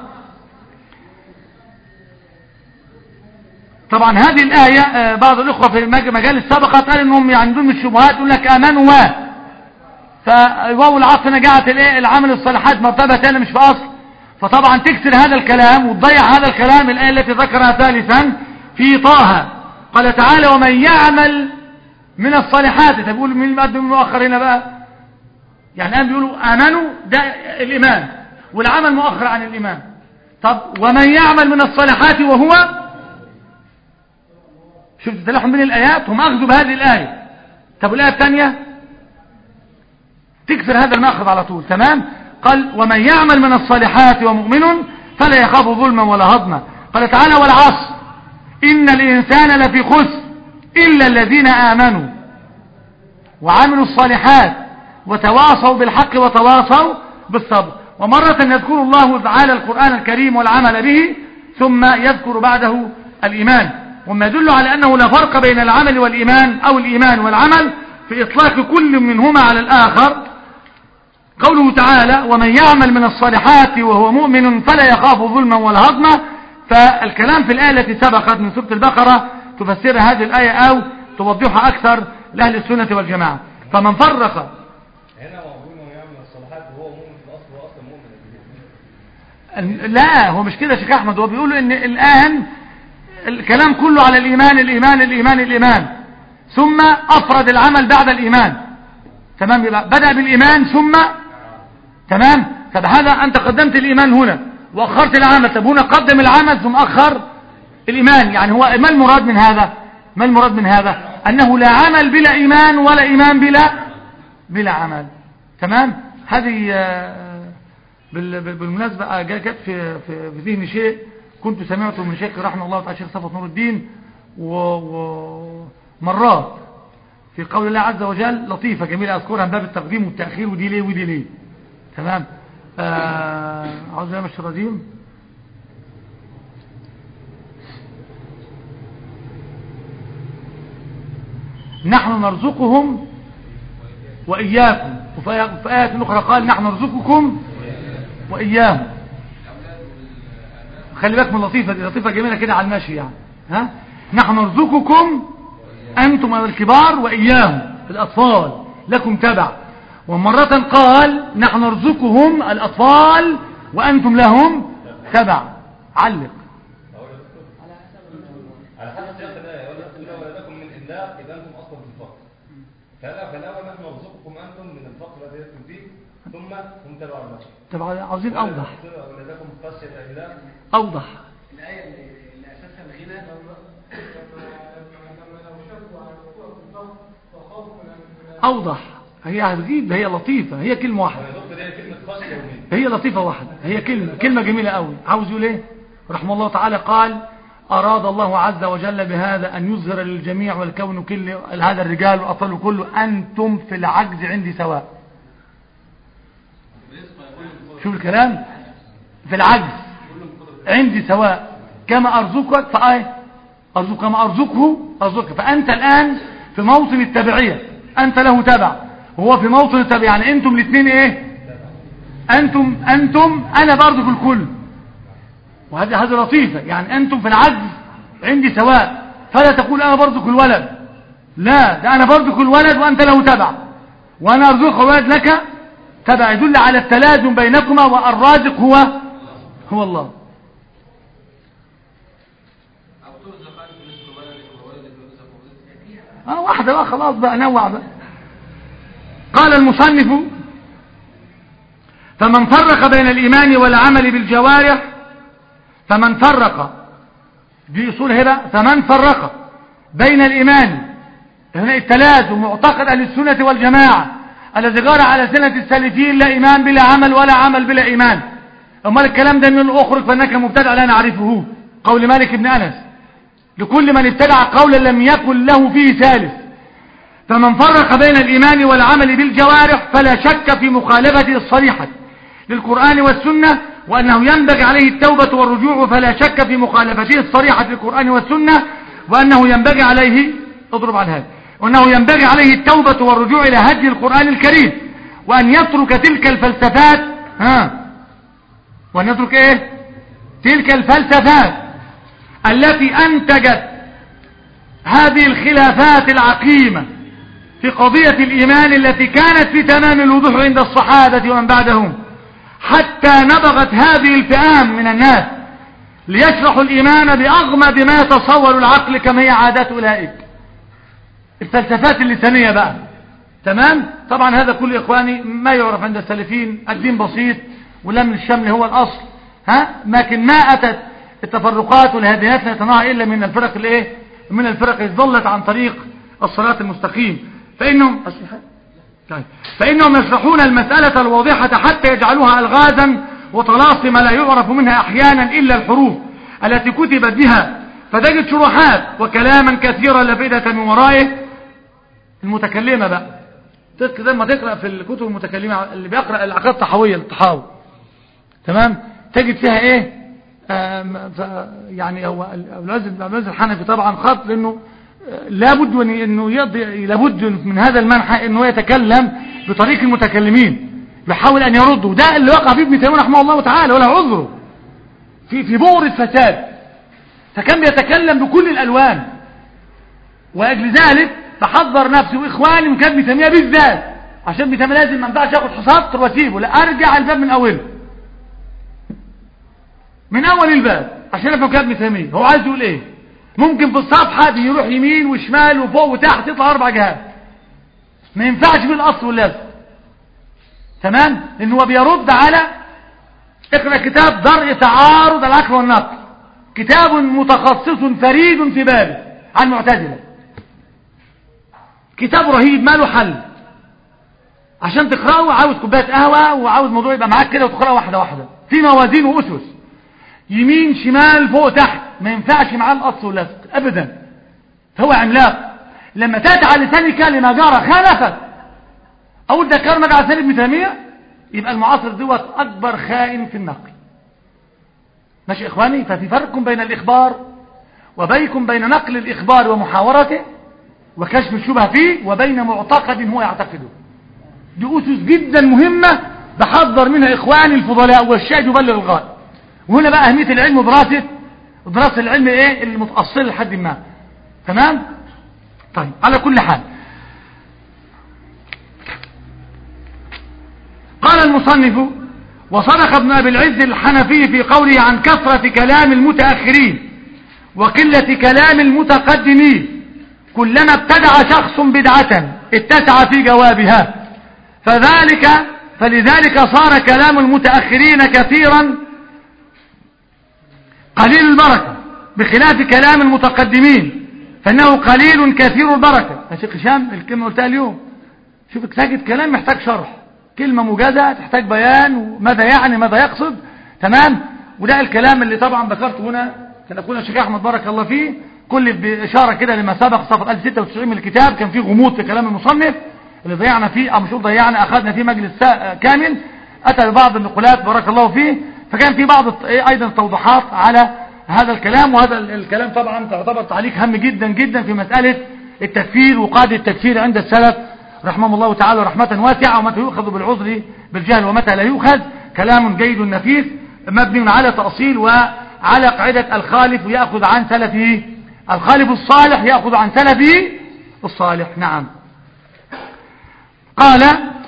طبعا هذه الآية بعض الأخوة في مجال السابقة قال أنهم عندهم الشبهات يقول لك آمنوا و فواو العطف نجعت العمل الصالحات مرتبة ثانية مش في أصل، فطبعا تكسر هذا الكلام وتضيع هذا الكلام. الآية التي ذكرها ثالثا في طه قال تعالى ومن يعمل من الصالحات. تقول مين المقدم المؤخر هنا بقى؟ يعني الآن بيقولوا آمنوا ده الإيمان والعمل مؤخر عن الإيمان. طب ومن يعمل من الصالحات وهو، شفت التلاحم بين الآيات، هم أخذوا بهذه الآية. طب الآية الثانية تكسر هذا المأخذ على طول. تمام. قال ومن يعمل من الصالحات ومؤمن فلا يخاف ظلما ولا هضما. قال تعالى والعصر إن الإنسان لفي خسر إلا الذين آمنوا وعملوا الصالحات وتواصوا بالحق وتواصوا بالصبر. ومرة يذكر الله تعالى القرآن الكريم والعمل به ثم يذكر بعده الإيمان، وما يدل على أنه لا فرق بين العمل والإيمان أو الإيمان والعمل في إطلاق كل منهما على الآخر. قوله تعالى ومن يعمل من الصالحات وهو مؤمن فلا يخاف ظلما ولا هضما. فالكلام في الآية التي سبقت من سورة البقرة تفسر هذه الآية أو توضحها أكثر لأهل السنة والجماعة. فمن فرق هنا ومن يعمل الصالحات وهو مؤمن في الأصل هو أصلا مؤمن. لا هو مش كده يا شيخ أحمد، هو بيقول إن الآن الكلام كله على الإيمان الإيمان الإيمان الإيمان ثم أفرد العمل بعد الإيمان. تمام. بدأ بالإيمان ثم تمام. طب هذا أنت قدمت الإيمان هنا وأخرت العمل، طب هنا قدم العمل ثم أخر الإيمان. يعني هو ما المراد من هذا؟ ما المراد من هذا؟ أنه لا عمل بلا إيمان ولا إيمان بلا بلا عمل. تمام. هذه بالمناسبة جاءت في في ذهني شيء كنت سمعته من شيخ رحمه الله تعالى الشيخ صفوت نور الدين ومرات في قول الله عز وجل لطيفة جميلة أذكرها من باب التقديم والتأخير ودي ليه ودي ليه. تمام. آه عاوز أنا مش رزيم نحن نرزقهم وإياكم، وفي آية أخرى قال نحن نرزقكم وإياهم. خلي بالك من اللطيفة دي، لطيفة جميلة كده على الماشي يعني. ها نحن نرزقكم أنتم الكبار وإياهم الأطفال لكم تبع. ومرة قال نحن نرزقهم الأطفال وأنتم لهم تبع. علق على حسب سياق الآية يقول لك ولدكم من إملاق إذا أنتم أصلا في الفقر. فالأول نحن نرزقكم أنتم من الفقر الذي أنتم فيه ثم هم تبع البشر. تبع عاوزين أوضح. ولدكم خشية الإملاق أوضح. الآية اللي أساسها الغنى لما لو شكوا على وقوع في الفقر وخافوا من أوضح. هي هتجيب هي لطيفة، هي كلمة واحدة. هي لطيفة واحدة، هي كلمة كلمة جميلة قوي. عاوز يقول ايه رحمه الله تعالى؟ قال أراد الله عز وجل بهذا أن يظهر للجميع والكون كل هذا الرجال والأطفال كله أنتم في العجز عندي سواء. شوف الكلام، في العجز عندي سواء كما أرزقك فأي أرزق كما أرزقه أرزقك. فأنت الآن في موطن التبعية، أنت له تبع وهو في موطن التبع. يعني أنتم الاثنين إيه؟ أنتم أنتم أنا برضو في الكل. وهذه هذه لطيفة. يعني أنتم في العجز عندي سواء، فلا تقول أنا برضو كل ولد، لا ده أنا برضو كل ولد وأنت له تبع وأنا أرزق الولد لك تبع. يدل على التلازم بينكما والرازق هو هو الله. اه واحدة بقى خلاص بقى نوع بقى. قال المصنف فمن فرق بين الإيمان والعمل بالجوارح فمن فرق دي أصول هنا. فمن فرق بين الإيمان هنا التلازم معتقد أهل السنة والجماعة الذي جرى على سنة السالفين لا إيمان بلا عمل ولا عمل بلا إيمان. أما الكلام ده من الأخرج فإنك مبتدع لا نعرفه. قول مالك بن أنس لكل من ابتدع قولا لم يكن له فيه ثالث. فمن فرق بين الإيمان والعمل بالجوارح فلا شك في مخالفته الصريحة للقرآن والسنة وأنه ينبغي عليه التوبة والرجوع. فلا شك في مخالفته الصريحة للقرآن والسنة وأنه ينبغي عليه اضرب عن هذا وأنه ينبغي عليه التوبة والرجوع إلى هدي القرآن الكريم وأن يترك تلك الفلسفات ها وأن يترك إيه تلك الفلسفات التي أنتجت هذه الخلافات العقيمة في قضية الإيمان التي كانت في تمام الوضوح عند الصحابة ومن بعدهم، حتى نبغت هذه الفئام من الناس ليشرحوا الإيمان بأغمض ما يتصور العقل كما هي عادات أولئك الفلسفات اللسانية بقى. تمام. طبعا هذا كل إخواني ما يعرف عند السلفين، الدين بسيط ولم الشمل هو الأصل. ها لكن ما أتت التفرقات والهديات لا يتناهى إلا من الفرق الايه من الفرق الضلت عن طريق الصراط المستقيم. فإنهم طيب. فإنهم يشرحون المسألة الواضحة حتى يجعلوها ألغازا وطلاسم لا يعرف منها أحيانا إلا الحروف التي كتبت بها، فتجد شروحات وكلاما كثيرا لا فائدة من ورائه. المتكلمة بقى زي ما تقرأ في الكتب المتكلمة اللي بيقرأ العقيدة الطحاوية الطحاوي، تمام، تجد فيها ايه يعني هو العز الحنفي طبعا خط، لانه لابد انه يقضي لابد من هذا المنحى انه يتكلم بطريق المتكلمين، بيحاول ان يرده. ده اللي وقع فيه ابن تيمية رحمه الله تعالى ولا عذره في في بؤر الفساد، فكان بيتكلم بكل الالوان. واجل ذلك فحذر نفسي واخواني من كتاب ابن تيمية بالذات، عشان ابن تيمية لازم ما ينفعش اخد حصاد واسيبه، لا ارجع الباب من اوله من اول الباب عشان افهم كتاب ابن تيمية هو عايز يقول ايه. ممكن في الصفحة بيروح يمين وشمال وفوق وتحت يطلع اربع جهات، ما ينفعش في الاصل واللازم، تمام، لانه هو بيرد على اقرأ كتاب درء تعارض العقل والنقل، كتاب متخصص فريد في بابه عن المعتزلة، كتاب رهيب ما له حل. عشان تقرأه عاوز كوبايه قهوة وعاوز موضوع يبقى معاك كده وتقرأه واحدة واحدة في موازين وأسس يمين شمال فوق تحت، ما ينفعش معاه الأصل واللزق أبدا. فهو عملاق. لما تأتي على لسان كلمة جارة خالفت أو تذكر مجا على لسان ابن تيمية، يبقى المعاصر دوت أكبر خائن في النقل. ماشي إخواني؟ ففي فرق بين الإخبار وبينكم بين نقل الإخبار ومحاورته وكشف الشبهة فيه، وبين معتقد هو يعتقده. دي أسس جدا مهمة بحذر منها إخواني الفضلاء، والشاهد يبلغ الغائب. وهنا بقى أهمية العلم ودراسة دراسة العلم إيه المتأصل لحد ما، تمام. طيب على كل حال، قال المصنف: وصدق ابن أبي العز الحنفي في قوله عن كثرة كلام المتأخرين وقلة كلام المتقدمين، كلما ابتدع شخص بدعة اتسع في جوابها، فذلك فلذلك صار كلام المتأخرين كثيرا قليل البركة، بخلاف كلام المتقدمين فإنه قليل كثير البركة. يا شيخ هشام الكلمة قلتها اليوم، شوفك ساجد كلام محتاج شرح، كلمة موجزة تحتاج بيان وماذا يعني ماذا يقصد، تمام. وده الكلام اللي طبعا ذكرته هنا كان أخونا الشيخ أحمد بارك الله فيه، كل بإشارة كده لما سبق صفحة ألف وستة وتسعين من الكتاب كان فيه غموض في كلام المصنف اللي ضيعنا فيه، أو مش ضيعنا أخذنا فيه مجلس كامل، أتى ببعض النقولات بارك الله فيه، فكان في بعض أيضا توضيحات على هذا الكلام. وهذا الكلام طبعا تعتبر تعليق هام جدا جدا في مسألة التكفير وقاعدة التكفير عند السلف رحمه الله تعالى رحمة واسعة، ومتى يؤخذ بالعذر بالجهل ومتى لا يؤخذ. كلام جيد نفيس مبني على تأصيل وعلى قاعدة الخالف يأخذ عن سلفه، الخالف الصالح يأخذ عن سلفه الصالح. نعم. قال: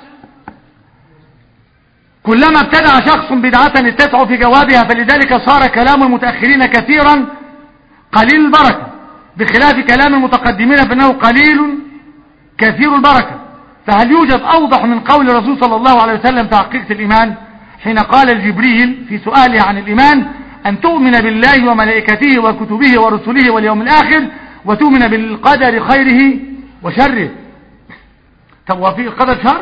كلما ابتدع شخص بدعة اتسع في جوابها، فلذلك صار كلام المتأخرين كثيرا قليل البركة، بخلاف كلام المتقدمين فإنه قليل كثير البركة. فهل يوجد أوضح من قول الرسول صلى الله عليه وسلم في حقيقة الإيمان، حين قال لجبريل في سؤاله عن الإيمان: أن تؤمن بالله وملائكته وكتبه ورسله واليوم الآخر، وتؤمن بالقدر خيره وشره. طب وفي القدر شر؟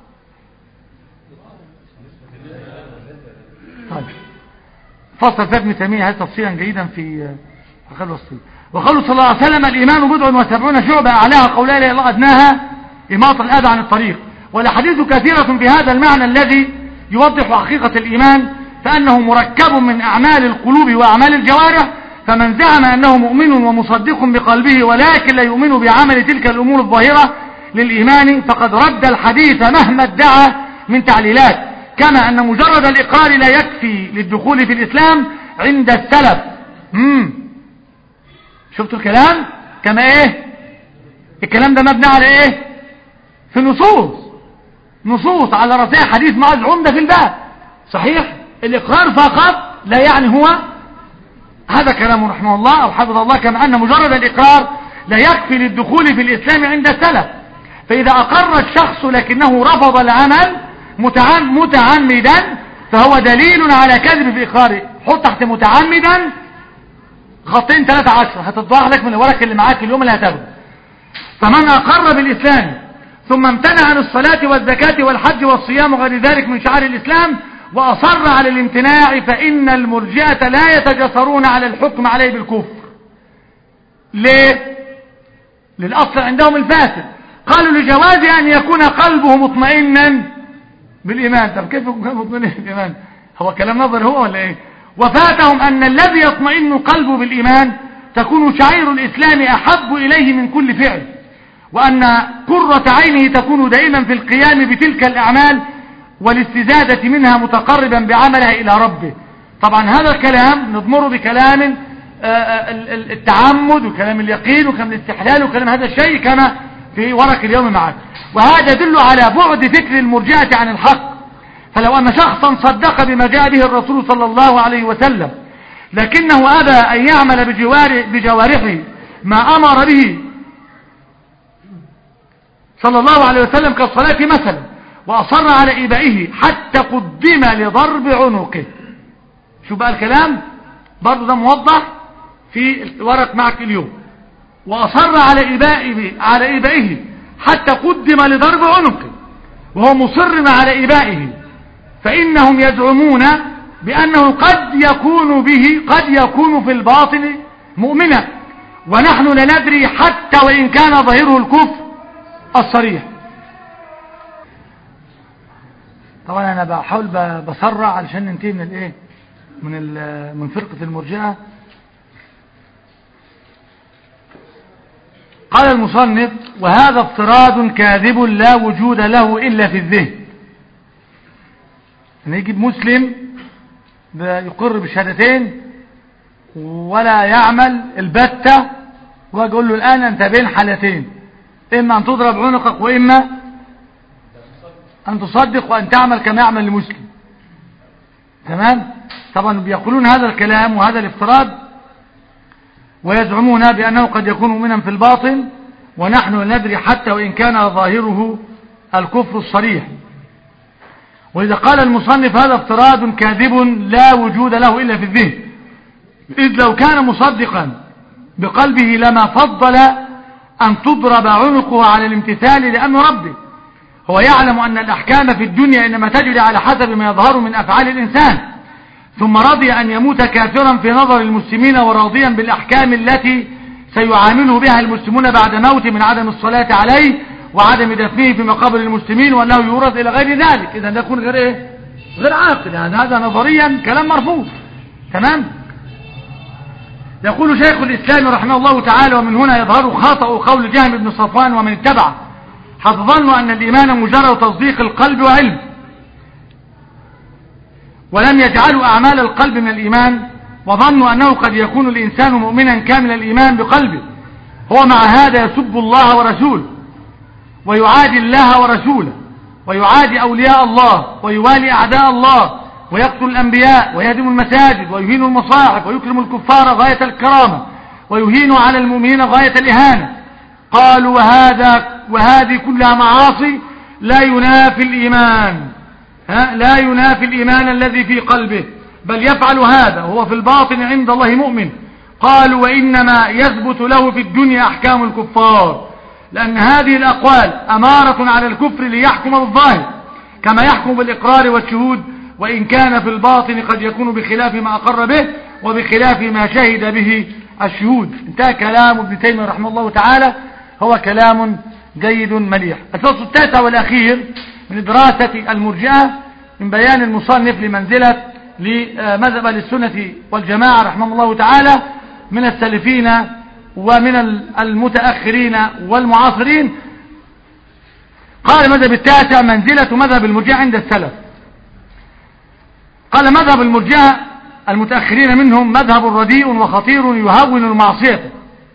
طيب فصل في ابن تيمية هذا تفصيلا جيدا في عقيدة الوسطية. وقالوا صلى الله عليه وسلم: الإيمان بضع وسبعون شعبة، أعلاها قول لا إله إلا الله، أدناها إماطة الأذى عن الطريق. والأحاديث كثيرة في هذا المعنى الذي يوضح حقيقة الإيمان، فأنه مركب من أعمال القلوب وأعمال الجوارح. فمن زعم أنه مؤمن ومصدق بقلبه ولكن لا يؤمن بعمل تلك الأمور الظاهرة للإيمان، فقد رد الحديث مهما ادعى من تعليلات. كما أن مجرد الإقرار لا يكفي للدخول في الإسلام عند السلف. مم. شفتوا الكلام؟ كما إيه؟ الكلام ده مبني على إيه؟ في نصوص نصوص على رأسها حديث معاذ عمدة في الباب. صحيح الإقرار فقط لا يعني هو هذا كلامه رحمه الله أو حفظه الله، كما أن مجرد الإقرار لا يكفي للدخول في الإسلام عند السلف. فإذا أقر الشخص لكنه رفض العمل متعمدا فهو دليل على كذب في إقراره. حط تحت متعمدا خطين ثلاثة عشر هتطبع لك من الورق اللي معاك اليوم اللي هتاخده. فمن أقر بالإسلام ثم امتنع عن الصلاة والزكاة والحج والصيام وغير ذلك من شعائر الإسلام وأصر على الامتناع، فإن المرجئة لا يتجسرون على الحكم عليه بالكفر. ليه؟ للأصل عندهم الفاسد. قالوا لجواز أن يكون قلبه مطمئنا بالإيمان. طب كيف يكون مطمئنا بالإيمان؟ هو كلام نظر هو ولا إيه؟ وفاتهم أن الذي يطمئن قلبه بالإيمان تكون شعائر الإسلام أحب إليه من كل فعل، وأن قرة عينه تكون دائما في القيام بتلك الأعمال والاستزادة منها متقربا بعملها إلى ربه. طبعا هذا الكلام نضمره بكلام التعمد وكلام اليقين وكلام الاستحلال وكلام هذا الشيء كما في ورق اليوم معك. وهذا يدل على بعد فكر المرجئة عن الحق. فلو أن شخصا صدق بما جاء به الرسول صلى الله عليه وسلم لكنه أبى أن يعمل بجوارحه ما أمر به صلى الله عليه وسلم كالصلاة مثلا، وأصر على إبائه حتى قدم لضرب عنقه. شو بقى الكلام برضو ده موضح في الورق معك اليوم. وأصر على إبائه على إبائه حتى قدم لضرب عنقه وهو مصر على إبائه، فإنهم يزعمون بأنه قد يكون به قد يكون في الباطن مؤمنا، ونحن لا ندري حتى وإن كان ظاهره الكفر الصريح. طبعا أنا بحاول بسرع علشان ننتهي من الايه من من فرقة المرجئة. قال المصنف: وهذا افتراض كاذب لا وجود له إلا في الذهن. أن يجيب مسلم يقر بالشهادتين ولا يعمل البتة ويقول له الآن أنت بين حالتين، إما أن تضرب عنقك وإما أن تصدق وأن تعمل كما يعمل المسلم. تمام؟ طبعا بيقولون هذا الكلام وهذا الافتراض ويزعمون بأنه قد يكون مؤمنا في الباطن ونحن ندري حتى وإن كان ظاهره الكفر الصريح. وإذا قال المصنف هذا افتراض كاذب لا وجود له إلا في الذهن، إذ لو كان مصدقا بقلبه لما فضل أن تضرب عنقه على الامتثال لأمر ربه. هو يعلم أن الأحكام في الدنيا إنما تجري على حسب ما يظهر من أفعال الإنسان، ثم رضي أن يموت كافرا في نظر المسلمين وراضيا بالأحكام التي سيعامله بها المسلمون بعد موته من عدم الصلاة عليه وعدم دفنه في مقابر المسلمين وأنه يورث إلى غير ذلك. إذا ده يكون غير إيه؟ غير عاقل. يعني هذا نظريا كلام مرفوض. تمام؟ يقول شيخ الإسلام رحمه الله تعالى: ومن هنا يظهر خطأ قول جهم بن صفوان ومن اتبعه، حيث ظنوا أن الإيمان مجرد تصديق القلب وعلم، ولم يجعلوا أعمال القلب من الإيمان، وظنوا أنه قد يكون الإنسان مؤمنا كامل الإيمان بقلبه، هو مع هذا يسب الله ورسوله ويعادي الله ورسوله ويعادي أولياء الله ويوالي أعداء الله ويقتل الأنبياء ويهدم المساجد ويهين المصاحف ويكرم الكفار غاية الكرامة ويهين على المؤمنين غاية الإهانة. قالوا وهذا وهذه كلها معاصي لا ينافي الإيمان، ها لا ينافي الإيمان الذي في قلبه، بل يفعل هذا وهو في الباطن عند الله مؤمن. قالوا وإنما يثبت له في الدنيا أحكام الكفار، لأن هذه الأقوال أمارة على الكفر ليحكم بالظاهر كما يحكم بالإقرار والشهود، وإن كان في الباطن قد يكون بخلاف ما أقر به وبخلاف ما شهد به الشهود. انتهى كلام ابن تيمية رحمه الله تعالى، هو كلام جيد مليح. الفصل التاسع والأخير من دراسة المرجئة من بيان المصنف لمنزلة لمذهب السنة والجماعة رحمه الله تعالى من السلفين ومن المتأخرين والمعاصرين. قال المذهب التاسع: منزلة مذهب المرجئة عند السلف. قال مذهب المرجئة المتأخرين منهم مذهب رديء وخطير يهون المعصية.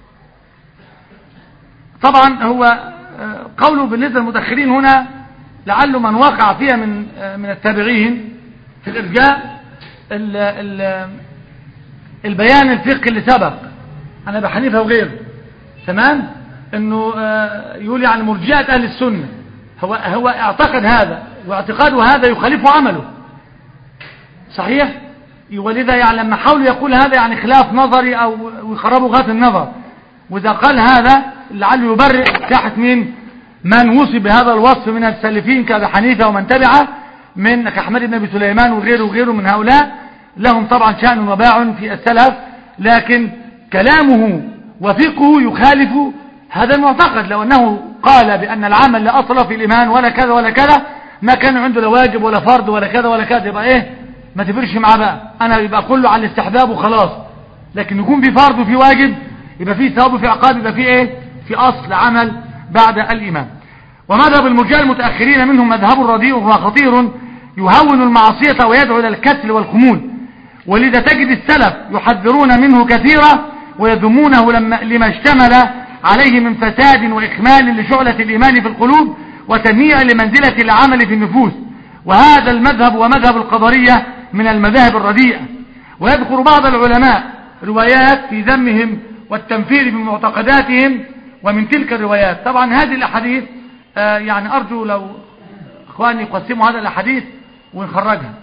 طبعا هو قوله بالنسبة للمتأخرين هنا لعله من وقع فيها من من التابعين في الإرجاء ال ال البيان الفقهي اللي سبق عن أبي حنيفة وغيره. تمام؟ انه يقول يعني مرجئة اهل السنة، هو هو اعتقد هذا، واعتقاده هذا يخالف عمله. صحيح؟ ولذا يعني لما حاولوا يقول هذا يعني خلاف نظري او يخربوا غاية النظر، واذا قال هذا لعله يبرئ تحت من من وصف بهذا الوصف من السلفين كأبي حنيفة ومن تبعه من كأحمد بن أبي سليمان وغيره وغيره من هؤلاء، لهم طبعا شأن وباع في السلف، لكن كلامه وفقه يخالف هذا المعتقد. لو أنه قال بأن العمل لا أصل في الإيمان ولا كذا ولا كذا، ما كان عنده لا واجب ولا فرض ولا كذا ولا كذا، يبقى إيه ما تفرش معاه بقى، أنا يبقى كله على الاستحباب وخلاص. لكن يكون في فرض وفي واجب، يبقى في ثواب وفي عقاب، يبقى في إيه في أصل عمل بعد الإيمان. ومذهب المرجئة المتأخرين منهم مذهب رديء وهو خطير، يهون المعصية ويدعو إلى الكسل والخمول، ولذا تجد السلف يحذرون منه كثيرا ويذمونه لما, لما اشتمل عليه من فساد وإخمال لشعلة الإيمان في القلوب وتنمية لمنزلة العمل في النفوس. وهذا المذهب ومذهب القدرية من المذاهب الرديئة. ويذكر بعض العلماء روايات في ذمهم والتنفير في معتقداتهم، ومن تلك الروايات طبعا هذه الأحاديث آه يعني أرجو لو إخواني يقسموا هذا الأحاديث ونخرجها.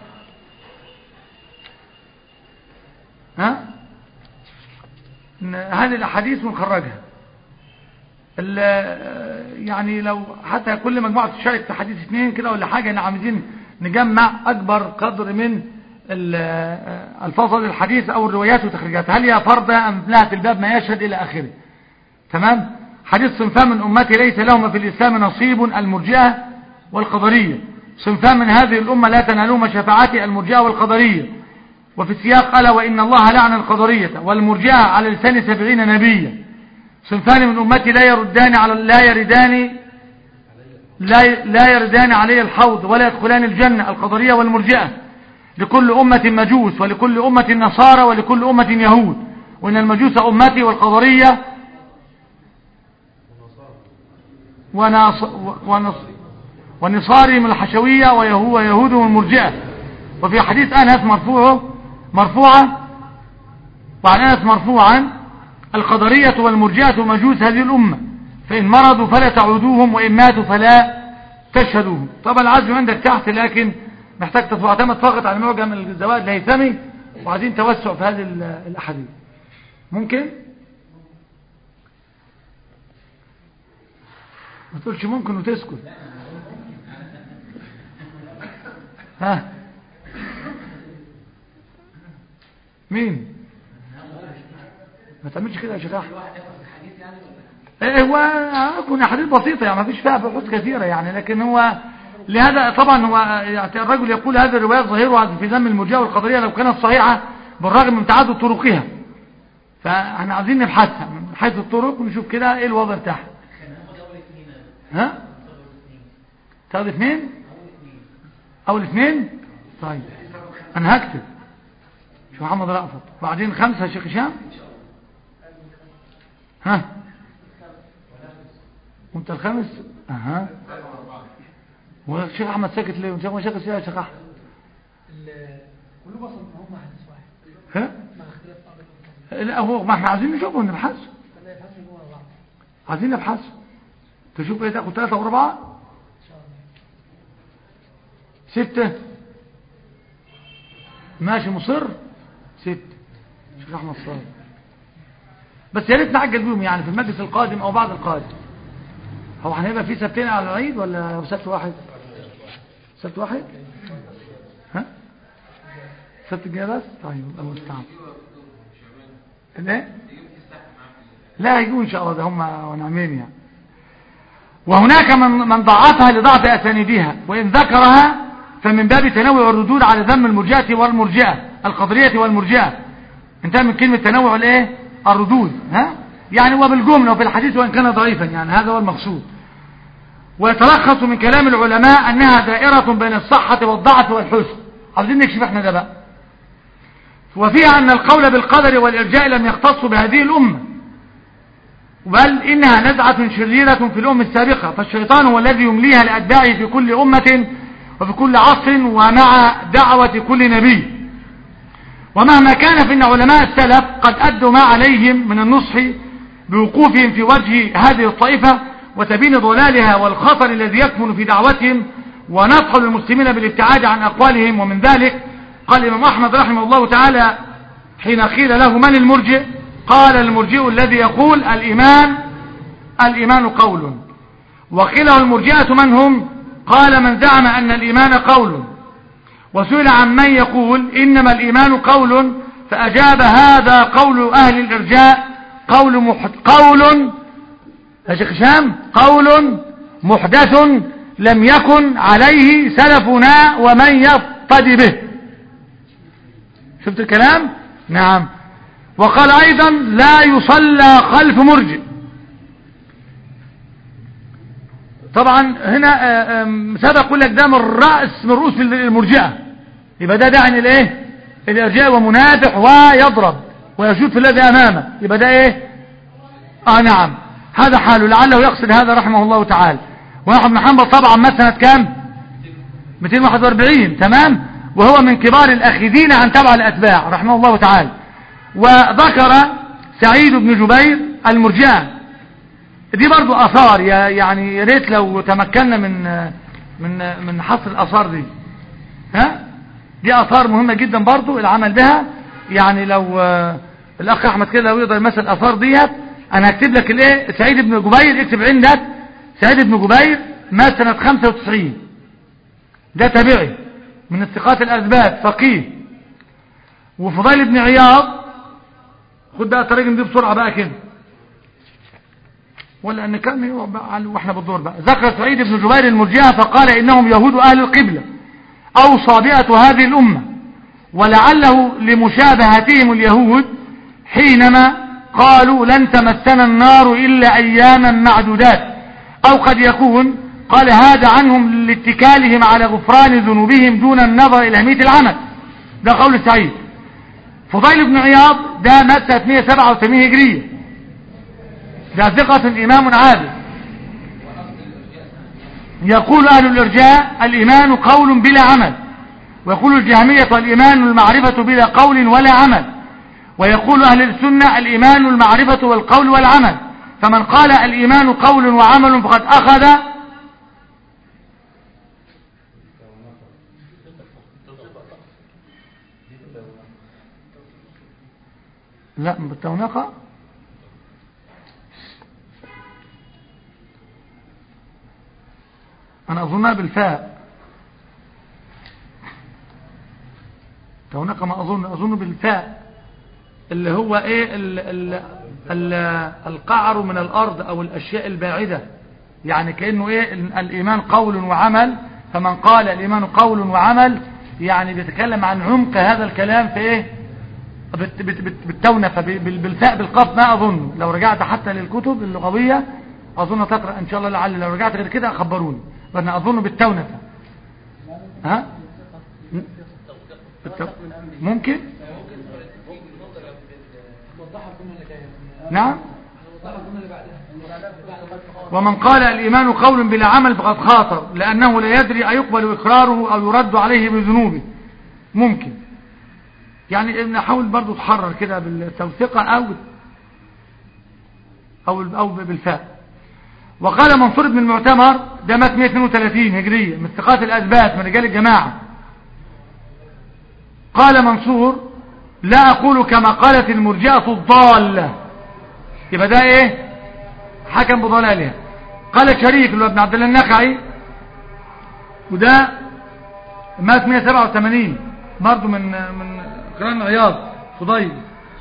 ها هذه الأحاديث ونخرجها، يعني لو حتى كل مجموعة تشارك في حديث اثنين كده ولا حاجة، احنا عايزين نجمع أكبر قدر من الفاظ الحديث أو الروايات وتخريجاتها، هل هي فرض أم لها في الباب ما يشهد إلى آخره. تمام. حديث صنفان من أمتي ليس لهم في الإسلام نصيب، المرجئة والقدرية. صنفان من هذه الأمة لا تنالهم شفاعتي، المرجئة والقدرية. وفي السياق قال وإن الله لعن القدرية والمرجئة على لسان سبعين نبيا. صنفان من أمتي لا يردان على لا يردان لا لا يردان علي الحوض ولا يدخلان الجنة، القدرية والمرجئة. لكل أمة مجوس ولكل أمة نصارى ولكل أمة يهود، وإن المجوس أمتي والقدرية ونص ونص ونصاري من الحشوية ويهو يهود والمرجئة. وفي حديث أنس مرفوعه مرفوعة وعن أنس مرفوعا القدرية والمرجئة مجوس هذه الأمة، فإن مرضوا فلا تعودوهم وإن ماتوا فلا تشهدوهم. طبعا العزم عندك تحت، لكن محتاج تعتمد فقط على معجم الزوائد الهيثمي، وعايزين توسع في هذه الأحاديث. ممكن ما تقولش ممكن وتسكت. ها مين ما تعملش كده يا شيخ احمد؟ ايه هو كنا حديث بسيطه يعني ما فيش فيها بحوث كثيره يعني، لكن هو لهذا طبعا هو يعني الرجل يقول هذه الروايات ظاهرها في ذم المرجئة والقدرية لو كانت صحيحه بالرغم من تعدد طرقها، فاحنا عايزين نبحثها من حيث الطرق ونشوف كده ايه الوضع بتاعها. ها تاخد اثنين اول اثنين. طيب انا هكتب شو محمد رأفت، وبعدين خمسة يا شيخ هشام. ها وانت الخامس. اها والشيخ احمد ساكت ليه وانت ما ساكت يا شيخ احمد؟ كله بصل هم حديث واحد. ها لا هو ما احنا عايزين نشوفه ونبحث، عايزين نبحث تشوف ايه تاخد ثلاثة واربعة ستة ماشي مصر ستة. شيخ احمد صالح بس يا ريت نعجل بيهم يعني في المجلس القادم او بعد القادم. هو هنبقى في سبتين على العيد ولا سبت واحد؟ سبت واحد ها سبت الجاي بس. طيب الله المستعان. ايه لا هيجوا ان شاء الله، ده هم ونعمين يعني. وهناك من من ضعفها لضعف اسانيدها، وان ذكرها فمن باب تنوع الردود على ذم المرجئة والمرجئة القدرية والمرجئة. انتهى من كلمة تنوع الايه الردود ها يعني وبالجملة وفي الحديث وان كان ضعيفا، يعني هذا هو المقصود. ويتلخص من كلام العلماء انها دائرة بين الصحة والضعف والحسن. عاوزين نكشف احنا ده بقى. وفيها ان القول بالقدر والارجاء لم يختص بهذه الامة، بل انها نزعة شريرة في الامم السابقة، فالشيطان هو الذي يمليها لاتباعه في كل امة وفي كل عصر ومع دعوة كل نبي. ومهما كان فإن علماء السلف قد أدوا ما عليهم من النصح بوقوفهم في وجه هذه الطائفة وتبين ضلالها والخطر الذي يكمن في دعوتهم، ونصح للمسلمين بالابتعاد عن أقوالهم. ومن ذلك قال الإمام أحمد رحمه الله تعالى حين قيل له من المرجئ؟ قال المرجئ الذي يقول الإيمان الإيمان قول وقيل له المرجئة من هم؟ قال من زعم أن الإيمان قول، وسئل عن من يقول إنما الإيمان قول، فأجاب هذا قول أهل الإرجاء قول محد قول يا شيخ هشام قول محدث لم يكن عليه سلفنا ومن يقتدي به. شفت الكلام؟ نعم. وقال أيضا لا يصلى خلف مرجئ. طبعا هنا سبق يقول لك ده من الرأس من رؤوس المرجئة، يبقى ده ده عن الايه الارجاء ومنافح ويضرب ويشوف الذي امامه، يبقى ده ايه اه نعم هذا حاله، لعله يقصد هذا رحمه الله تعالى. واحد بن حنبل طبعا مات سنة كام؟ مئتين وواحد وأربعين تمام، وهو من كبار الاخذين عن تبع الاتباع رحمه الله تعالى. وذكر سعيد بن جبير المرجئة، دي برضو اثار يعني يا ريت لو تمكنا من من من حصر الاثار دي، ها دي اثار مهمة جدا برضو العمل بها. يعني لو الاخ احمد كده لو يقدر مثلا الاثار ديت، انا هكتب لك الايه سعيد بن جبير، اكتب عندك سعيد بن جبير مات سنة خمسة وتسعين، ده تابعي من الثقات الاثبات فقيه. وفضيل بن عياض، خد بقى التراجم دي بسرعة بقى كده ولا ان كان واحنا بالدور بقى. ذكر سعيد بن جبير المرجئة فقال انهم يهود اهل القبلة او صابئة هذه الامة، ولعله لمشابهتهم اليهود حينما قالوا لن تمسنا النار الا اياما معدودات، او قد يكون قال هذا عنهم لاتكالهم على غفران ذنوبهم دون النظر الى اهمية العمل. ده قول سعيد. فضيل بن عياض ده مات سنة مئة وسبعة وثمانين هجرية، ده ثقة إمام عادل. يقول أهل الإرجاء الإيمان قول بلا عمل، ويقول الجهمية الإيمان المعرفة بلا قول ولا عمل، ويقول أهل السنة الإيمان المعرفة والقول والعمل. فمن قال الإيمان قول وعمل فقد أخذ لا بالتونقة أنا أظنها بالفاء، تونقة ما أظن أظن بالفاء اللي هو إيه ال ال ال القعر من الأرض أو الأشياء الباعدة، يعني كأنه إيه الإيمان قول وعمل. فمن قال الإيمان قول وعمل يعني بيتكلم عن عمق هذا الكلام في إيه بالتونفة بالفاء بالقاف. ما أظن لو رجعت حتى للكتب اللغوية أظن تقرأ إن شاء الله، لعل لو رجعت غير كده أخبروني، فأنا أظن بالتونفة. ها ممكن نعم. ومن قال الإيمان قول بلا عمل فقد خاطر، لأنه لا يدري أيقبل إقراره أو يرد عليه بذنوبه. ممكن يعني نحاول برضو تحرر كده بالتوثيقة أو أو أو بالفاء. وقال منصور بن المعتمر ده مات مئة واثنين وثلاثين هجرية من ثقات الأثبات من رجال الجماعة. قال منصور لا أقول كما قالت المرجئة الضالة، يبقى ده إيه حكم بضلالها. قال شريك اللي هو ابن عبد الله النخعي وده مات مئة وسبعة وثمانين برضو من من قران عياض فضيل.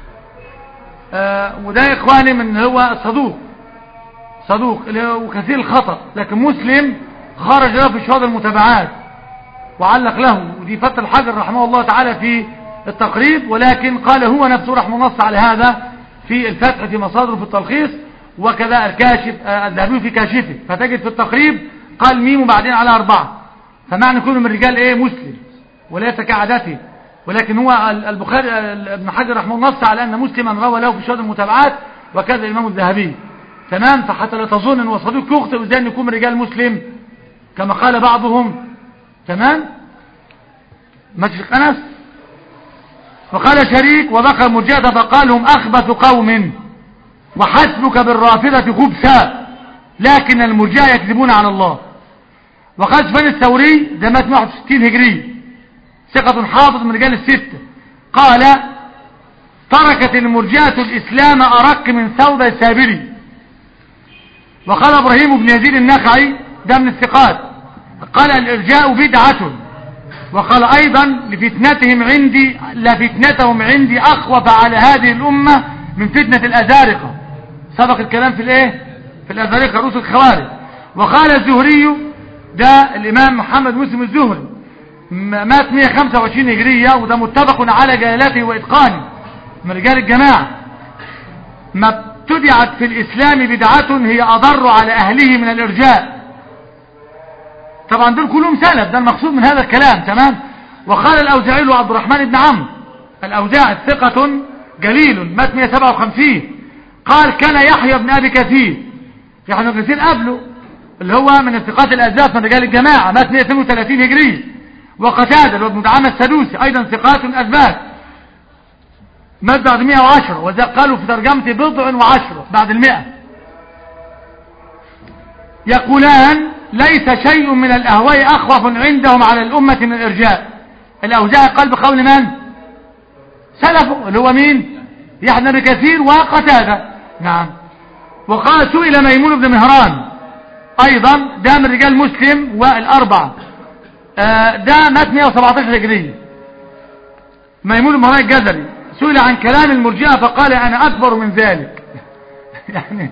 آه وده يا اخواني من هو صدوق صدوق وكثير الخطأ، لكن مسلم خرج له في شهادة المتابعات وعلق له، ودي فتح الحجر رحمه الله تعالى في التقريب، ولكن قال هو نفسه رحمه الله على هذا في الفتح في مصادره في التلخيص، وكذا الكاشف الذهبي في كاشفه. فتجد في التقريب قال ميم وبعدين على أربعة، فمعنى كونه من رجال ايه مسلم وليس كعادته. ولكن هو البخاري ابن حجر رحمه الله على أن مسلما روى له في شهادة المتابعات، وكذا الإمام الذهبي تمام. فحتى لا تظن أنه صديق يخطئ ازاي أن يكون من رجال مسلم كما قال بعضهم تمام. ما تشك أنس. وقال شريك وذكر مرجئة فقال هم أخبث قوم وحسبك بالرافضة خبثا لكن المرجئة يكذبون على الله. وقال سفيان الثوري ده مات واحد وستين هجري ثقة حافظ من رجال الستة قال تركت المرجئة الإسلام أرق من ثوب السابري، وقال إبراهيم بن يزيد النخعي ده من الثقات قال الإرجاء بدعة. وقال أيضا لفتنتهم عندي لفتنتهم عندي أخوف على هذه الأمة من فتنة الأزارقة. سبق الكلام في الايه في الأزارقة رؤوس الخوارج. وقال الزهري ده الإمام محمد مسلم الزهري مات مئة وخمسة وعشرين هجرية وده متفق على جلالته وإتقانه من رجال الجماعة. ما ابتدعت في الإسلام بدعة هي أضر على أهله من الإرجاء. طبعا دول كلهم سلف، ده المقصود من هذا الكلام. تمام. وقال الأوزاعي وعبد الرحمن بن عمرو الأوزاعي ثقة جليل مات مئة وسبعة وخمسين قال كان يحيى بن أبي كثير يحيى بن كثير قبله اللي هو من الثقات الأزاف من رجال الجماعة مات مئة واثنين وثلاثين هجري. وقتادة وابن دعامة السدوسي أيضا ثقات أثبات مات بعد مئة وعشرة وذا قالوا في ترجمة بضع وعشرة بعد المئة. يقولان ليس شيء من الأهواء أخوف عندهم على الأمة من الإرجاء. الأوزاعي قال بقول من سلفه اللي هو مين يحيى بن كثير وقتادة. نعم. وقال سئل ميمون بن مهران أيضا ده من رجال مسلم والأربعة آه ده مات مئة وسبعتاشر هجرية. ميمون بن مهران الجزري سئل عن كلام المرجئة فقال أنا أكبر من ذلك يعني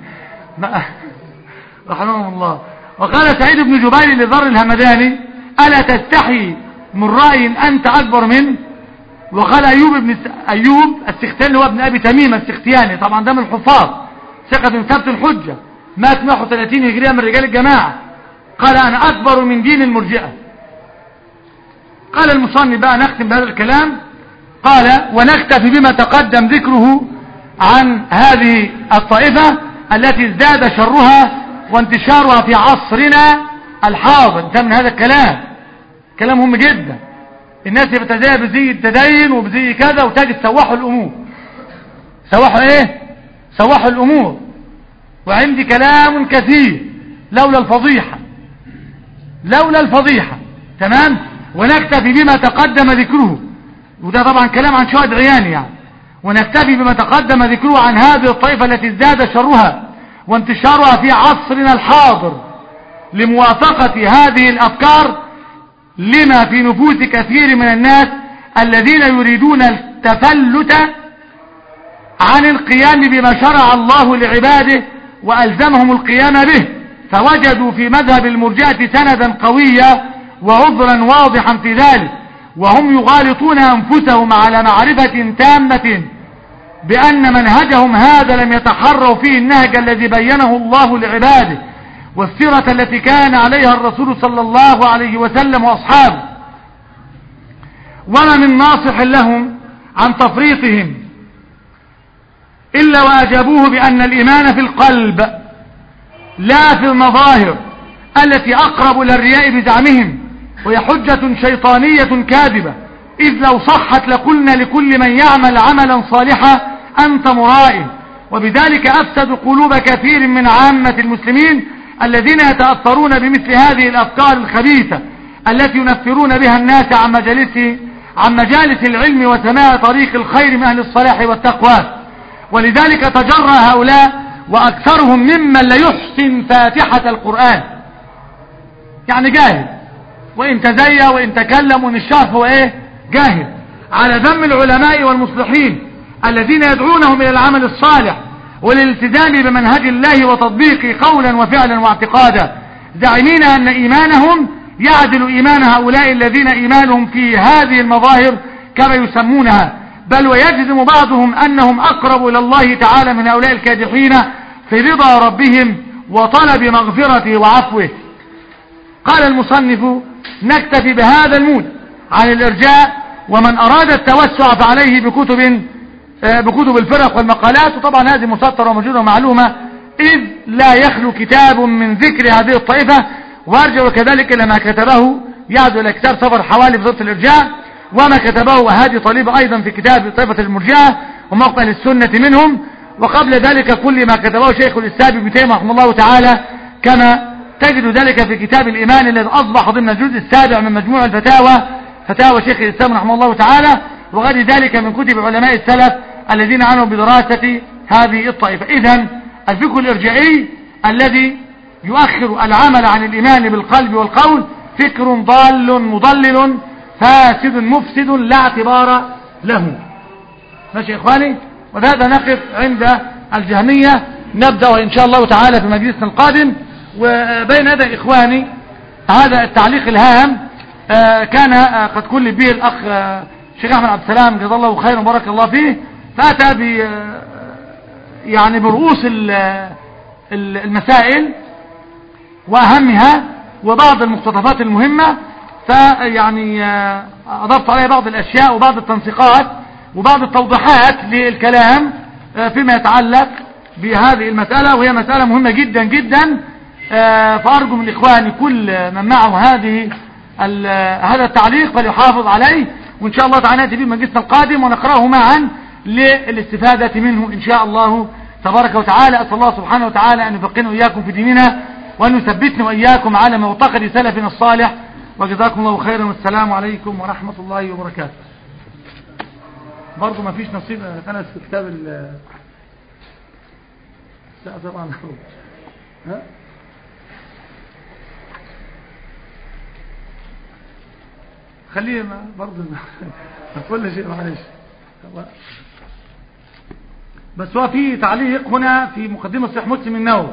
رحمه الله. وقال سعيد بن جبير لذر الهمداني ألا تستحي من رأي أنت أكبر منه. وقال أيوب بن أيوب السختياني هو ابن أبي تميم السختياني طبعا ده من الحفاظ ثقة ثبت الحجة مات مئة وثلاثين هجرية من رجال الجماعة قال أنا أكبر من دين المرجئة. قال المصنف بقى نختم بهذا الكلام قال ونكتفي بما تقدم ذكره عن هذه الطائفة التي ازداد شرها وانتشارها في عصرنا الحاضر. انتهى من هذا الكلام كلام مهم جدا. الناس بتزايا بزي التدين وبزي كذا وتجد سوحوا الأمور سوحوا ايه سوحوا الأمور. وعندي كلام كثير لولا الفضيحة لولا الفضيحة. تمام. ونكتفي بما تقدم ذكره وده طبعا كلام عن شهد عياني يعني. ونكتفي بما تقدم ذكره عن هذه الطائفة التي ازداد شرها وانتشارها في عصرنا الحاضر لموافقة هذه الأفكار لما في نفوس كثير من الناس الذين يريدون التفلت عن القيام بما شرع الله لعباده وألزمهم القيام به فوجدوا في مذهب المرجئة سندا قويا وعذرا واضحا في ذلك. وهم يغالطون أنفسهم على معرفة تامة بأن منهجهم هذا لم يتحروا فيه النهج الذي بينه الله لعباده والسيرة التي كان عليها الرسول صلى الله عليه وسلم وأصحابه. وما من ناصح لهم عن تفريطهم إلا وأجابوه بأن الإيمان في القلب لا في المظاهر التي أقرب إلى الرياء بزعمهم وهي حجة شيطانية كاذبة. إذ لو صحت لقلنا لكل من يعمل عملا صالحا أنت مرائي. وبذلك أفسد قلوب كثير من عامة المسلمين الذين يتأثرون بمثل هذه الأفكار الخبيثة التي ينفرون بها الناس عن مجالس عن مجالس العلم وسماع طريق الخير من أهل الصلاح والتقوى. ولذلك تجرى هؤلاء وأكثرهم ممن لا يحسن فاتحة القرآن يعني جاهل وإن تزيى وإن تكلم وإن الشرح هو إيه جاهل على ذم العلماء والمصلحين الذين يدعونهم إلى العمل الصالح والالتزام بمنهج الله وتطبيقه قولا وفعلا واعتقادا زعمين أن إيمانهم يعدل إيمان هؤلاء الذين إيمانهم في هذه المظاهر كما يسمونها بل ويجزم بعضهم أنهم أقرب إلى الله تعالى من هؤلاء الكادحين في رضا ربهم وطلب مغفرته وعفوه. قال المصنف نكتفي بهذا المود عن الإرجاء ومن أراد التوسع فعليه بكتب بكتب الفرق والمقالات. وطبعا هذه مسطرة وموجودة ومعلومة إذ لا يخلو كتاب من ذكر هذه الطائفة. وارجع كذلك إلى ما كتبه يعد إلى كتاب سفر حوالي بضبط الإرجاء وما كتبه هادي طالب أيضا في كتاب طائفة المرجئة وموقع للسنة منهم. وقبل ذلك كل ما كتبه شيخ الإسلام ابن تيمية رحمه الله تعالى كما تجد ذلك في كتاب الإيمان الذي أصبح ضمن الجزء السابع من مجموع الفتاوى فتاوى شيخ الإسلام رحمه الله تعالى وغير ذلك من كتب علماء السلف الذين عنوا بدراسة هذه الطائفة. إذن الفقه الإرجائي الذي يؤخر العمل عن الإيمان بالقلب والقول فكر ضال مضلل فاسد مفسد لا اعتبار له. ماشي يا إخواني، وبهذا نقف عند الجهمية. نبدأ إن شاء الله تعالى في مجلسنا القادم. وبين هذا إخواني هذا التعليق الهام كان قد كل به الأخ الشيخ أحمد عبد السلام جزاه الله خيرا وبارك الله فيه، فأتى ب يعني برؤوس المسائل وأهمها وبعض المقتطفات المهمة، فيعني أضفت عليها بعض الأشياء وبعض التنسيقات وبعض التوضيحات للكلام فيما يتعلق بهذه المسألة، وهي مسألة مهمة جدا جدا. فأرجو من إخواني كل من معه هذه هذا التعليق فليحافظ عليه، وإن شاء الله تعالى نأتي به مجلسنا القادم ونقرأه معا للاستفادة منه إن شاء الله تبارك وتعالى. أسأل الله سبحانه وتعالى أن يفقهنا وإياكم في ديننا وأن يثبتنا وإياكم على معتقد سلفنا الصالح، وجزاكم الله خيرا والسلام عليكم ورحمة الله وبركاته. برضو ما فيش نصيب أنا في كتاب ال لا طبعا ها خليه برضو كل شيء معلش. بس هو في تعليق هنا في مقدمة صحيح مسلم النووي،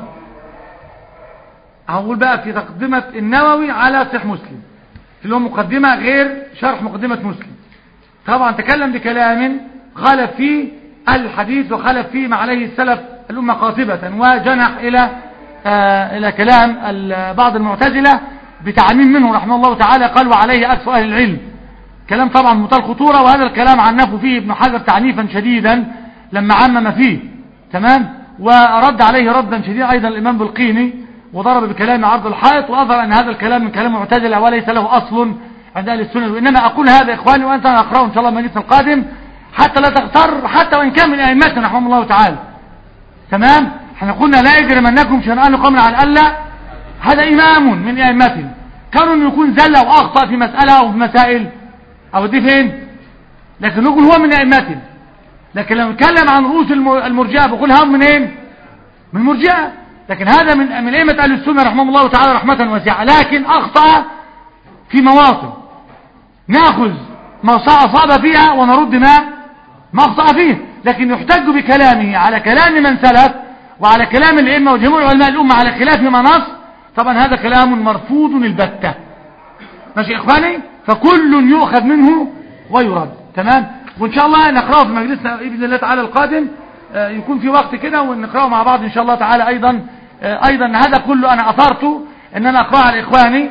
هقول بقى في تقدمة النووي على صحيح مسلم اللي هو مقدمة غير شرح مقدمة مسلم. طبعا تكلم بكلام خالف فيه الحديث وخالف فيه ما عليه السلف الأمة قاطبة، وجنح إلى آه إلى كلام بعض المعتزلة بتعميم منه رحمه الله تعالى، قال وعليه أكثر أهل العلم. كلام طبعا منتهى الخطورة، وهذا الكلام عنفه فيه ابن حجر تعنيفا شديدا لما عمم فيه، تمام، ورد عليه ردا شديدا أيضا الإمام بلقيني، وضرب بكلام عرض الحائط، وأظهر أن هذا الكلام من كلام معتزلة وليس له أصل عند أهل السنة. وإنما أقول هذا إخواني وأنت أقرأه إن شاء الله مجلسنا القادم حتى لا تغتر، حتى وإن كان من أئمتنا رحمه الله تعالى، تمام. احنا قلنا لا يجرمنكم شنآن قوم على ألا، هذا إمام من أئمتنا، كانوا يكون زل أو أخطأ في مسألة أو في مسائل أو دي فين، لكن نقول هو من أئمتنا. لكن لو نتكلم عن رؤوس المرجئة بقول هم منين؟ من المرجئة. لكن هذا من من أئمة أهل السنة رحمه الله تعالى رحمة واسعة، لكن أخطأ في مواطن، نأخذ ما أصاب فيها ونرد ما ما أخطأ فيه، لكن يحتج بكلامه على كلام من سلف وعلى كلام الأئمة وجميع علماء الأمة على خلاف ما نص. طبعا هذا كلام مرفوض البتة. ماشي يا إخواني، فكل يؤخذ منه ويرد، تمام. وإن شاء الله نقرأه في مجلسنا بإذن الله تعالى القادم، يكون في وقت كده ونقرأه مع بعض إن شاء الله تعالى. أيضا أيضا هذا كله أنا أثرته أن أنا أقرأه على إخواني،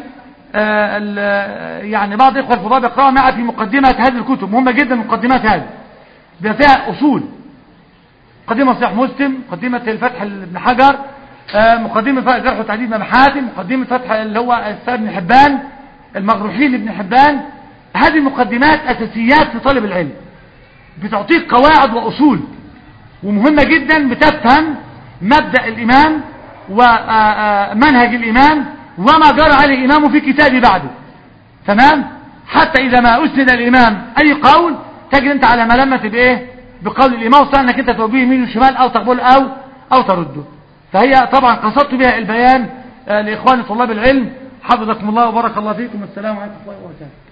يعني بعض إخوة الفضاء يقرأوا معي في مقدمة هذه الكتب، مهمة جدا مقدمات هذه، بيبقى فيها أصول، مقدمة صحيح مسلم، مقدمة الفتح ابن حجر، مقدمة جرح وتعديل ابن حاتم، مقدمة فتح اللي هو ابن حبان، المجروحين لابن حبان. هذه المقدمات أساسيات في طالب العلم، بتعطيك قواعد وأصول ومهمة جدا، بتفهم مبدأ الإمام ومنهج الإمام وما جرى عليه الإمام في كتابه بعده، تمام. حتى إذا ما أسند الإمام أي قول تجد أنت على ملمة بإيه؟ بقول الإمام، وصل أنك أنت توجيه يمين وشمال أو تقبل أو أو ترده. فهي طبعا قصدت بها البيان لإخواني طلاب العلم، حفظكم الله وبارك الله فيكم، والسلام عليكم ورحمة الله وبركاته.